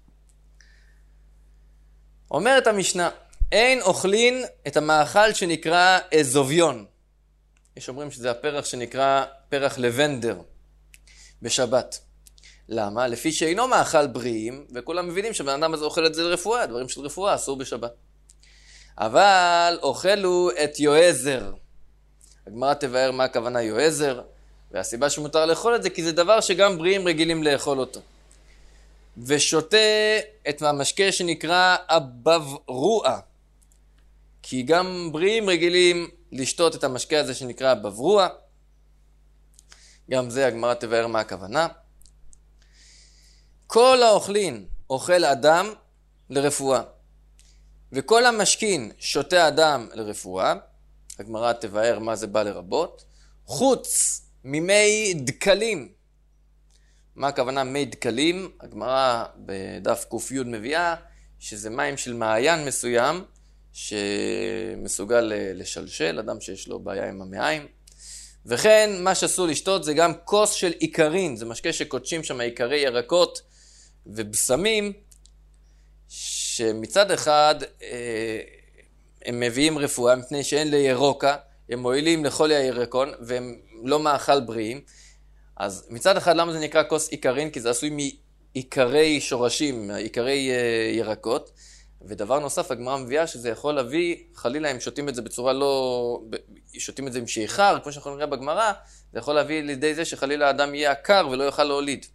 אומרת המשנה, אין אוכלין את המאכל שנקרא אזוביון. יש אומרים שזה הפרח שנקרא פרח לבנדר בשבת. למה? לפי שאינו מאכל בריאים, וכולם מבינים שבן אדם הזה אוכל את זה לרפואה, דברים של רפואה אסור בשבת. אבל אוכלו את יועזר. הגמרא תבאר מה הכוונה יועזר, והסיבה שמותר לאכול את זה, כי זה דבר שגם בריאים רגילים לאכול אותו. ושותה את המשקה שנקרא הבברוע, כי גם בריאים רגילים לשתות את המשקה הזה שנקרא הבברוע. גם זה הגמרא תבאר מה הכוונה. כל האוכלין אוכל אדם לרפואה, וכל המשכין שותה אדם לרפואה. הגמרא תבאר מה זה בא לרבות, חוץ ממי דקלים. מה הכוונה מי דקלים? הגמרא בדף ק"י מביאה שזה מים של מעיין מסוים שמסוגל לשלשל, אדם שיש לו בעיה עם המעיים. וכן מה שאסור לשתות זה גם כוס של עיקרין, זה משקה שקודשים שם עיקרי ירקות ובשמים, שמצד אחד הם מביאים רפואה מפני שאין לירוקה, הם מועילים לכל הירקון והם לא מאכל בריאים. אז מצד אחד למה זה נקרא כוס עיקרין? כי זה עשוי מעיקרי שורשים, מעיקרי ירקות. ודבר נוסף, הגמרא מביאה שזה יכול להביא, חלילה הם שותים את זה בצורה לא, שותים את זה עם שיכר, כמו שאנחנו נראה בגמרא, זה יכול להביא לידי זה שחלילה האדם יהיה עקר ולא יוכל להוליד.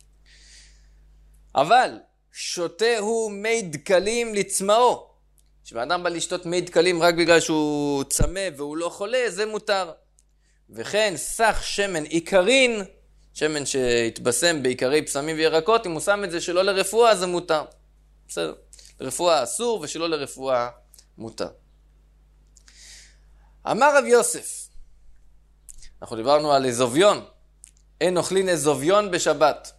אבל שותה הוא מי דקלים לצמאו. כשאדם בא לשתות מי דקלים רק בגלל שהוא צמא והוא לא חולה, זה מותר. וכן סך שמן עיקרין, שמן שהתבשם בעיקרי בשמים וירקות, אם הוא שם את זה שלא לרפואה זה מותר. בסדר. לרפואה אסור ושלא לרפואה מותר. אמר רב יוסף, אנחנו דיברנו על אזוביון, אין אוכלין אזוביון בשבת.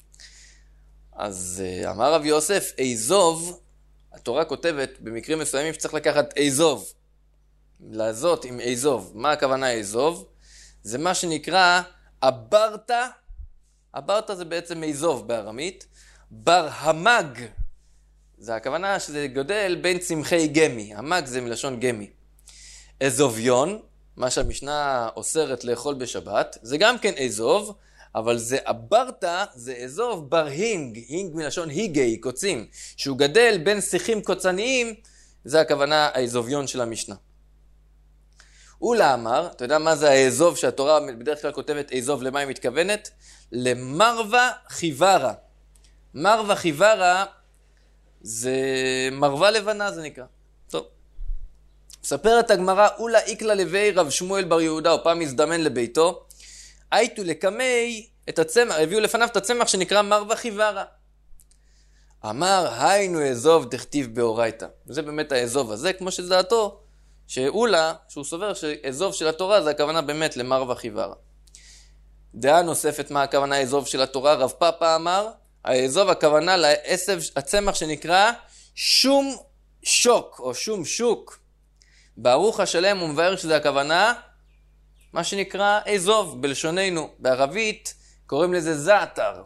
אז אמר רב יוסף, אזוב, התורה כותבת במקרים מסוימים שצריך לקחת אזוב, לעזות עם אזוב. מה הכוונה אזוב? זה מה שנקרא אברטה, אברטה זה בעצם אזוב בארמית, בר המג, זה הכוונה שזה גודל בין צמחי גמי, המג זה מלשון גמי. אזוביון, מה שהמשנה אוסרת לאכול בשבת, זה גם כן אזוב, אבל זה אברטה, זה אזוב בר הינג, הינג מלשון היגי, קוצים, שהוא גדל בין שיחים קוצניים, זה הכוונה האזוביון של המשנה. ולאמר, אתה יודע מה זה האזוב שהתורה בדרך כלל כותבת אזוב, למה היא מתכוונת? למרווה חיוורה. מרווה חיוורה זה מרווה לבנה זה נקרא. טוב. מספרת הגמרא, אולה איקלה לוי רב שמואל בר יהודה, או פעם הזדמן לביתו, הייתו לקמי את הצמח, הביאו לפניו את הצמח שנקרא מרווה חיוורה. אמר, היינו אזוב דכתיב באורייתא. וזה באמת האזוב הזה, כמו שדעתו, שאולה, שהוא סובר שאזוב של התורה, זה הכוונה באמת למרווה חיוורה. דעה נוספת מה הכוונה האזוב של התורה, רב פאפה אמר, האזוב הכוונה לעשב הצמח שנקרא שום שוק או שום שוק. בערוך השלם הוא מבאר שזה הכוונה מה שנקרא אזוב בלשוננו. בערבית קוראים לזה זעתר.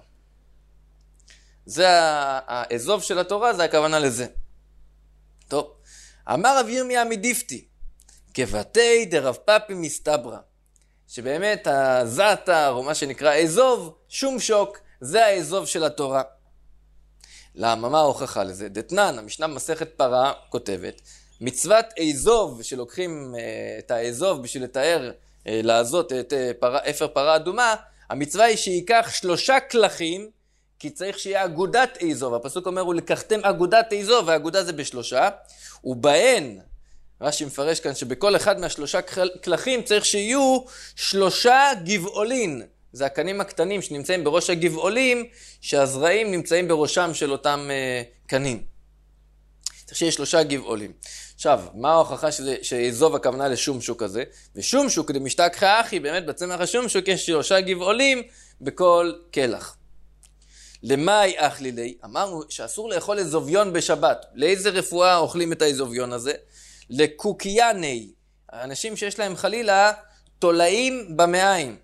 זה האזוב של התורה, זה הכוונה לזה. טוב. אמר רב ירמיה מדיפתי, כבתי דרב פאפי מסתברא, שבאמת הזעתר או מה שנקרא אזוב, שום שוק, זה האזוב של התורה. למה? מה ההוכחה לזה? דתנן, המשנה במסכת פרה כותבת, מצוות אזוב, שלוקחים את האזוב בשביל לתאר, לעזות את פרה, אפר פרה אדומה, המצווה היא שיקח שלושה כלכים, כי צריך שיהיה אגודת אזוב. הפסוק אומר, הוא לקחתם אגודת אזוב, והאגודה זה בשלושה, ובהן, רש"י מפרש כאן שבכל אחד מהשלושה כלכים צריך שיהיו שלושה גבעולין. זה הקנים הקטנים שנמצאים בראש הגבעולים, שהזרעים נמצאים בראשם של אותם uh, קנים. צריך שיהיה שלושה גבעולים. עכשיו, מה ההוכחה שזה, שאזוב הכוונה לשום שוק הזה? ושום שוק, דמשתק חאחי, באמת בצמח השום שוק יש שלושה גבעולים בכל כלח. למאי אכלי לי? אמרנו שאסור לאכול אזוביון בשבת. לאיזה רפואה אוכלים את האזוביון הזה? לקוקייני, האנשים שיש להם חלילה תולעים במעיים.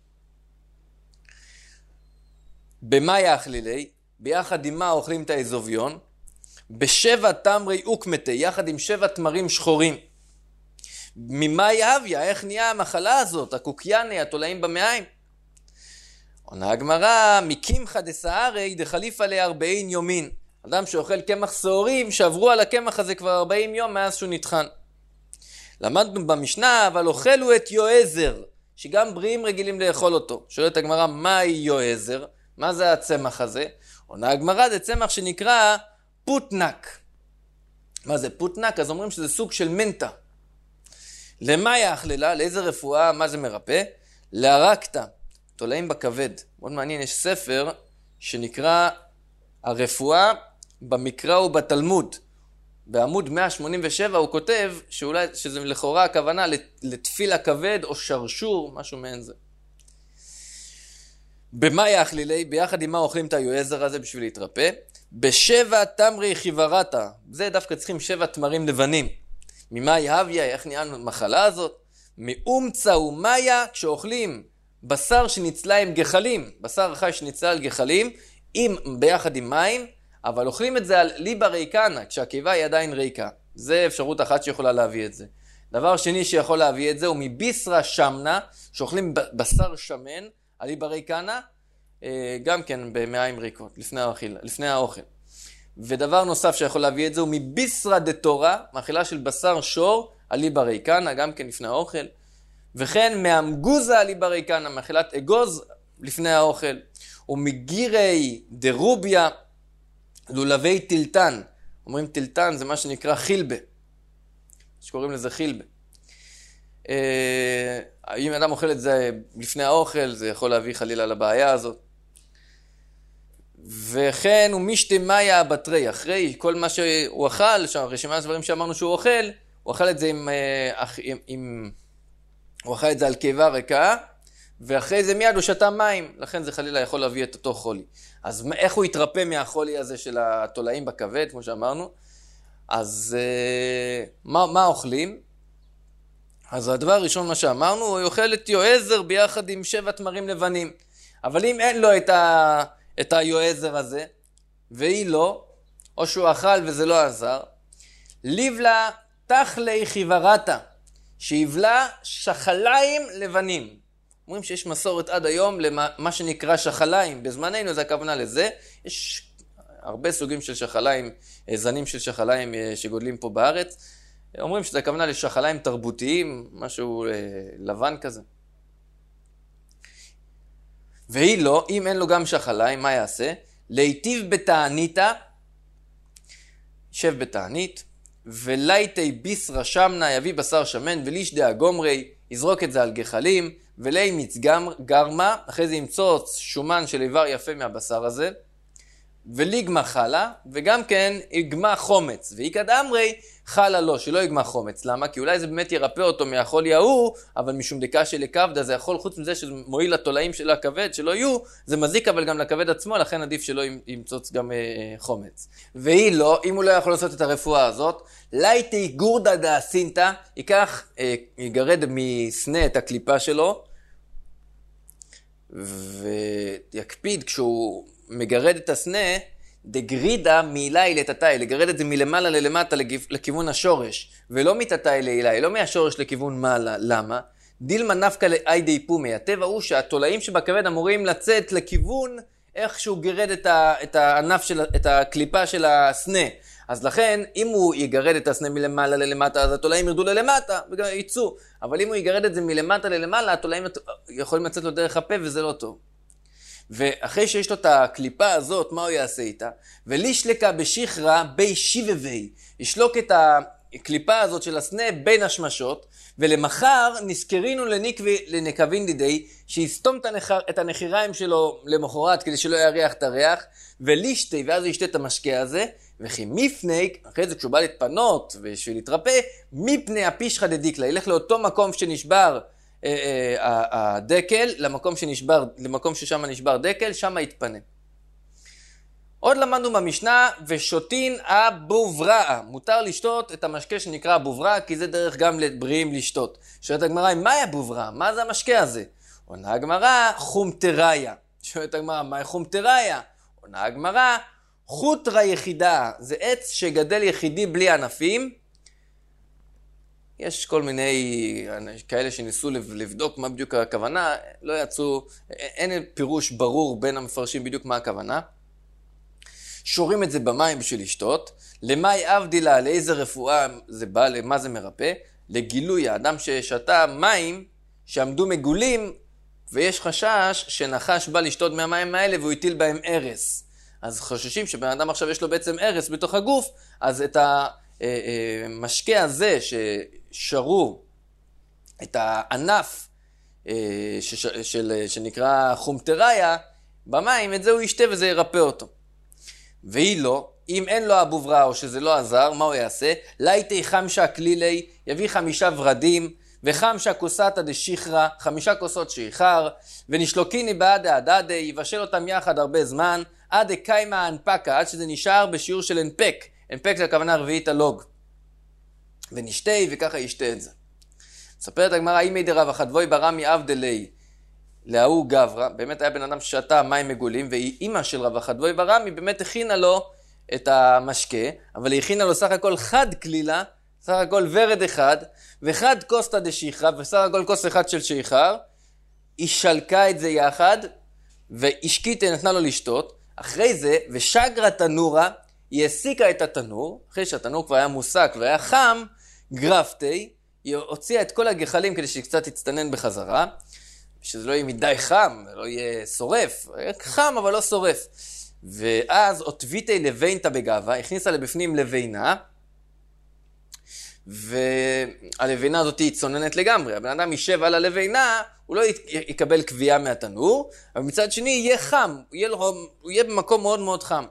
במאי אכלי לי? ביחד עם מה אוכלים את האזוביון? בשבע תמרי אוקמתי, יחד עם שבע תמרים שחורים. ממאי אביה, איך נהיה המחלה הזאת, הקוקייני, התולעים במעיים? עונה הגמרא, מקמחא דסהרי דחליפא לארבעין יומין. אדם שאוכל קמח שעורים, שעברו על הקמח הזה כבר ארבעים יום מאז שהוא נטחן. למדנו במשנה, אבל אוכלו את יועזר, שגם בריאים רגילים לאכול אותו. שואלת הגמרא, מהי יועזר? מה זה הצמח הזה? עונה הגמרא, זה צמח שנקרא פוטנק. מה זה פוטנק? אז אומרים שזה סוג של מנטה. למה יאכללה? לאיזה רפואה? מה זה מרפא? להרקתא, תולעים בכבד. מאוד מעניין, יש ספר שנקרא הרפואה במקרא ובתלמוד. בעמוד מאה שמונים ושבע הוא כותב שאולי, שזה לכאורה הכוונה לתפיל הכבד או שרשור, משהו מעין זה. במה יאכלילי? ביחד עם מה אוכלים את היועזר הזה בשביל להתרפא? בשבע תמרי חיוורתה. זה דווקא צריכים שבע תמרים לבנים. ממה יהביה? איך נהיה המחלה הזאת? מאומצה ומאיה, כשאוכלים בשר שנצלה עם גחלים, בשר חי שנצלה על גחלים, עם, ביחד עם מים, אבל אוכלים את זה על ליבה ריקנה, כשהקיבה היא עדיין ריקה. זה אפשרות אחת שיכולה להביא את זה. דבר שני שיכול להביא את זה הוא מביסרה שמנה, שאוכלים בשר שמן על ליבה ריקנה, גם כן במעיים ריקות, לפני האוכל. לפני האוכל. ודבר נוסף שיכול להביא את זה הוא מביסרה דתורה, מאכילה של בשר שור על ליבה ריקנה, גם כן לפני האוכל. וכן מאמגוזה על ליבה ריקנה, מאכילת אגוז לפני האוכל. ומגירי דרוביה, לולבי טילטן. אומרים טילטן זה מה שנקרא חילבה. שקוראים לזה חילבה. אה, אם אדם אוכל את זה לפני האוכל, זה יכול להביא חלילה לבעיה הזאת. וכן הוא משתה מאיה בתרי. אחרי כל מה שהוא אכל, הרשימה הדברים שאמרנו שהוא אוכל, הוא אכל את זה עם, עם, עם הוא אכל את זה על קיבה ריקה, ואחרי זה מיד הוא שתה מים, לכן זה חלילה יכול להביא את אותו חולי. אז איך הוא יתרפא מהחולי הזה של התולעים בכבד, כמו שאמרנו? אז מה, מה אוכלים? אז הדבר הראשון מה שאמרנו, הוא יאכל את יועזר ביחד עם שבע תמרים לבנים. אבל אם אין לו את, ה, את היועזר הזה, והיא לא, או שהוא אכל וזה לא עזר, ליבלה תחלי חיוורתה, שיבלה שחליים לבנים. אומרים שיש מסורת עד היום למה שנקרא שחליים. בזמננו זה הכוונה לזה. יש הרבה סוגים של שחליים, זנים של שחליים שגודלים פה בארץ. אומרים שזה הכוונה לשחליים תרבותיים, משהו לבן כזה. והיא לא, אם אין לו גם שחליים, מה יעשה? להיטיב בתעניתה, שב בתענית, ולייטי ביסרה שמנה, יביא בשר שמן, ולישדה הגומרי, יזרוק את זה על גחלים, ולי מצגם גרמה, אחרי זה ימצוץ שומן של איבר יפה מהבשר הזה, וליגמה חלה, וגם כן יגמה חומץ, ואיקד אמרי חלה לו, שלא יגמה חומץ. למה? כי אולי זה באמת ירפא אותו מהחולי ההוא, אבל משום דקה של הכבדה, זה יכול חוץ מזה שזה מועיל לתולעים של הכבד, שלא יהיו, זה מזיק אבל גם לכבד עצמו, לכן עדיף שלא ימצוץ גם אה, חומץ. והיא לא, אם הוא לא יכול לעשות את הרפואה הזאת, לייטי גורדה דה סינטה, ייקח, אה, יגרד מסנה את הקליפה שלו, ויקפיד כשהוא מגרד את הסנה, דגרידה מאילי לתתאי, לגרד את זה מלמעלה ללמטה לכיוון השורש, ולא מתתאי לאילי, לא מהשורש לכיוון מעלה. למה? דילמה נפקא לאיידי פומי, הטבע הוא שהתולעים שבכבד אמורים לצאת לכיוון איך שהוא גרד את, ה, את הענף של, את הקליפה של הסנה. אז לכן, אם הוא יגרד את הסנה מלמעלה ללמטה, אז התולעים ירדו ללמטה וגם ייצאו. אבל אם הוא יגרד את זה מלמטה ללמעלה, התולעים יכולים לצאת לו דרך הפה וזה לא טוב. ואחרי שיש לו את הקליפה הזאת, מה הוא יעשה איתה? ולישלקה בשכרה בי שיבבי, ישלוק את הקליפה הזאת של הסנה בין השמשות, ולמחר נזכרינו לנקבי, לנקבין לידי, שיסתום את הנחיריים שלו למחרת, כדי שלא יריח את הריח, ולישתי, ואז הוא ישתה את המשקה הזה, וכי מפני, אחרי זה כשהוא בא להתפנות, בשביל להתרפא, מפני הפישחה דדיקלה, ילך לאותו מקום שנשבר, הדקל, למקום שנשבר, למקום ששם נשבר דקל, שם יתפנה. עוד למדנו במשנה, ושותין הבובראה. מותר לשתות את המשקה שנקרא הבובראה, כי זה דרך גם לבריאים לשתות. שואלת הגמרא, מהי הבובראה? מה זה המשקה הזה? עונה הגמרא, חומטריה. שואלת הגמרא, מהי חומטריה? עונה הגמרא, חוטרה יחידה. זה עץ שגדל יחידי בלי ענפים. יש כל מיני כאלה שניסו לבדוק מה בדיוק הכוונה, לא יצאו, אין פירוש ברור בין המפרשים בדיוק מה הכוונה. שורים את זה במים בשביל לשתות, למאי אבדילה, לאיזה רפואה זה בא, למה זה מרפא? לגילוי האדם ששתה מים שעמדו מגולים, ויש חשש שנחש בא לשתות מהמים האלה והוא הטיל בהם ארס. אז חוששים שבן אדם עכשיו יש לו בעצם ארס בתוך הגוף, אז את המשקה הזה ששרו, את הענף שנקרא חומטריה במים, את זה הוא ישתה וזה ירפא אותו. והיא לא, אם אין לו אבוברא או שזה לא עזר, מה הוא יעשה? לייטי חמשה כלילי, יביא חמישה ורדים, וחמשה כוסתא דשיחרא, חמישה כוסות שיחר, ונשלוקיני בעד הדדה, יבשל אותם יחד הרבה זמן, עד קיימה הנפקה, עד שזה נשאר בשיעור של הנפק. הנפק זה הכוונה רביעית הלוג. ונשתה, וככה ישתה את זה. מספרת הגמרא, אימי דרב אחדבוי ברמי אבדלי, להוא גברא, באמת היה בן אדם ששתה מים מגולים, והיא אימא של רב אחדבוי ברמי באמת הכינה לו את המשקה, אבל היא הכינה לו סך הכל חד כלילה, סך הכל ורד אחד, וחד כוסתא דשיחרא, וסך הכל כוס אחד של שיחר, היא שלקה את זה יחד, והשקיטה נתנה לו לשתות, אחרי זה, ושגרה תנורה, היא הסיקה את התנור, אחרי שהתנור כבר היה מוסק והיה חם, גרפתי, היא הוציאה את כל הגחלים כדי שקצת תצטנן בחזרה, שזה לא יהיה מדי חם, לא יהיה שורף, יהיה חם אבל לא שורף. ואז אותביתי לביינתא בגאווה, הכניסה לבפנים לבינה, והלבינה הזאת היא צוננת לגמרי. הבן אדם יישב על הלבינה, הוא לא יקבל קביעה מהתנור, אבל מצד שני יהיה חם, הוא יהיה, הוא יהיה במקום מאוד מאוד חם.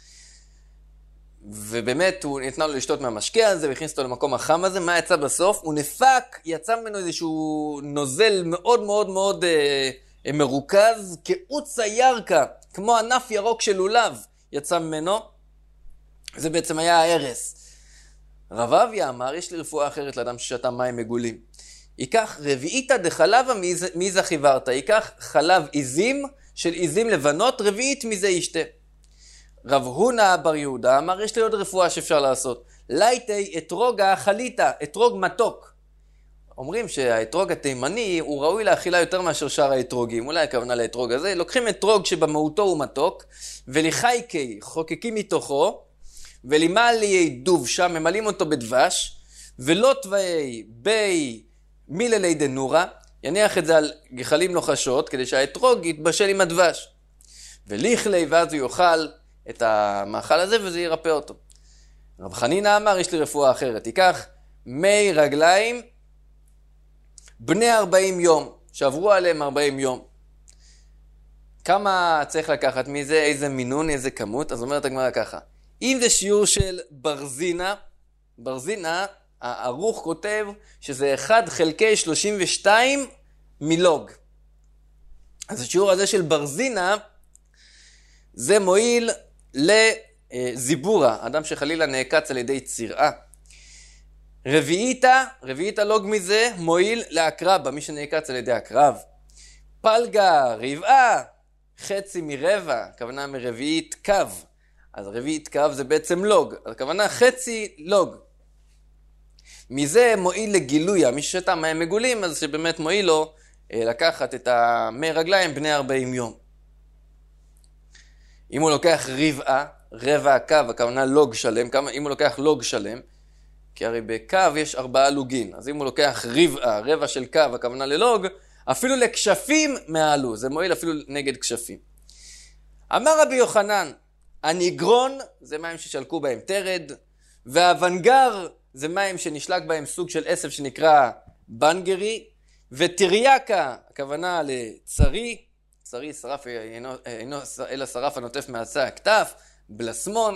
ובאמת הוא נתנה לו לשתות מהמשקה הזה, והכניס אותו למקום החם הזה. מה יצא בסוף? הוא נפק, יצא ממנו איזשהו נוזל מאוד מאוד מאוד אה, מרוכז, כאוצה ירקה, כמו ענף ירוק של לולב, יצא ממנו. זה בעצם היה הארס. רב אביה אמר, יש לי רפואה אחרת לאדם ששתה מים מגולים. ייקח רביעיתא דחלבא מיזה חיוורתא, ייקח חלב עיזים של עיזים לבנות, רביעית מזה ישתה. רב הונא בר יהודה אמר, יש לי עוד רפואה שאפשר לעשות. לייטי אתרוגה חליטה, אתרוג מתוק. אומרים שהאתרוג התימני הוא ראוי לאכילה יותר מאשר שאר האתרוגים. אולי הכוונה לאתרוג הזה. לוקחים אתרוג שבמהותו הוא מתוק, ולחייקי חוקקים מתוכו, ולימלי דוב שם, ממלאים אותו בדבש, ולא תווי בי מיללי דנורה, יניח את זה על גחלים לוחשות, כדי שהאתרוג יתבשל עם הדבש. וליכלי, ואז הוא יאכל את המאכל הזה, וזה ירפא אותו. רב חנינא אמר, יש לי רפואה אחרת. ייקח מי רגליים, בני ארבעים יום, שעברו עליהם ארבעים יום. כמה צריך לקחת מזה, איזה מינון, איזה כמות? אז אומרת הגמרא ככה. אם זה שיעור של ברזינה, ברזינה, הערוך כותב שזה אחד חלקי שלושים ושתיים מילוג. אז השיעור הזה של ברזינה, זה מועיל לזיבורה, אדם שחלילה נעקץ על ידי צירעה. רביעיתא, רביעיתא לוג מזה, מועיל לאקרבה, מי שנעקץ על ידי הקרב. פלגה, רבעה, חצי מרבע, הכוונה מרביעית קו. אז רביעית קו זה בעצם לוג, הכוונה חצי לוג. מזה מועיל לגילויה, מי ששתה מים מגולים, אז שבאמת מועיל לו לקחת את המי רגליים בני ארבעים יום. אם הוא לוקח רבעה, רבע הקו, הכוונה לוג שלם, אם הוא לוקח לוג שלם, כי הרי בקו יש ארבעה לוגין, אז אם הוא לוקח רבעה, רבע של קו, הכוונה ללוג, אפילו לכשפים מעלו, זה מועיל אפילו נגד כשפים. אמר רבי יוחנן, הניגרון זה מים ששלקו בהם תרד, והוונגר זה מים שנשלק בהם סוג של עשב שנקרא בנגרי, וטריאקה, הכוונה לצרי, צרי שרף אינו, אינו אלא שרף הנוטף מעשה הכתף, בלסמון.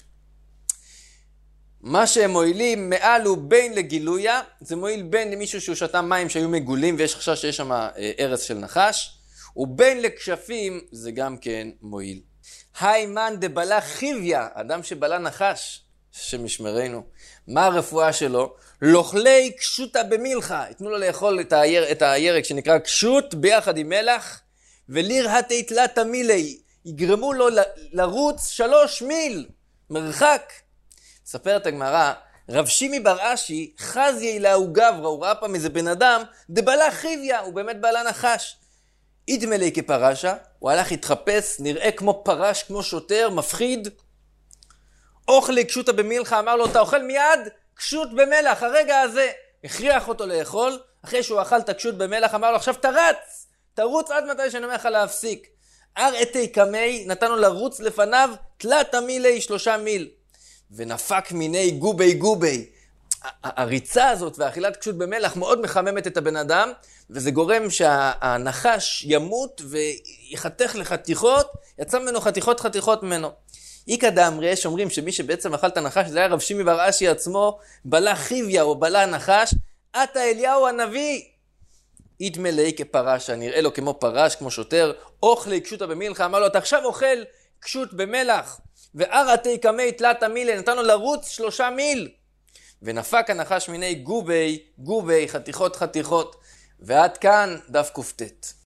מה שהם מועילים מעל ובין לגילויה, זה מועיל בין למישהו שהוא שתה מים שהיו מגולים ויש חשש שיש שם ארץ של נחש, ובין לכשפים זה גם כן מועיל. היימן דבלה חיביה, אדם שבלה נחש, שמשמרנו. מה הרפואה שלו? לוכלי קשוטה במילכה, יתנו לו לאכול את, היר, את הירק שנקרא קשוט ביחד עם מלח, וליר התתלת המילי, יגרמו לו ל, לרוץ שלוש מיל, מרחק. ספרת הגמרא, רב שימי בר אשי חז יילאו גברא, הוא ראה פעם איזה בן אדם, דבלה חיביה, הוא באמת בעלה נחש. אידמלי כפרשה, הוא הלך להתחפש, נראה כמו פרש, כמו שוטר, מפחיד. אוכלי קשוטה במלחה, אמר לו, אתה אוכל מיד קשוט במלח, הרגע הזה. הכריח אותו לאכול, אחרי שהוא אכל את הקשוט במלח, אמר לו, עכשיו תרץ, תרוץ עד מתי שאני אומר לך להפסיק. אר אתי קמי, נתנו לרוץ לפניו, תלת מילי, שלושה מיל. ונפק מיני גובי גובי. הריצה הזאת והאכילת קשוט במלח מאוד מחממת את הבן אדם, וזה גורם שהנחש ימות ויחתך לחתיכות, יצא ממנו חתיכות חתיכות ממנו. איקא דאמרי, יש אומרים שמי שבעצם אכל את הנחש, זה היה רב שימי בר אשי עצמו, בלה חיביה או בלה נחש, עתה אליהו הנביא. אידמלי כפרשה, נראה לו כמו פרש, כמו שוטר, אוכלי קשוטה במלחה, אמר לו, אתה עכשיו אוכל קשוט במלח, ואר עתי קמי תלת מילי, נתן לו לרוץ שלושה מיל. ונפק הנחש מיני גובי, גובי, חתיכות חתיכות. ועד כאן דף קופטט.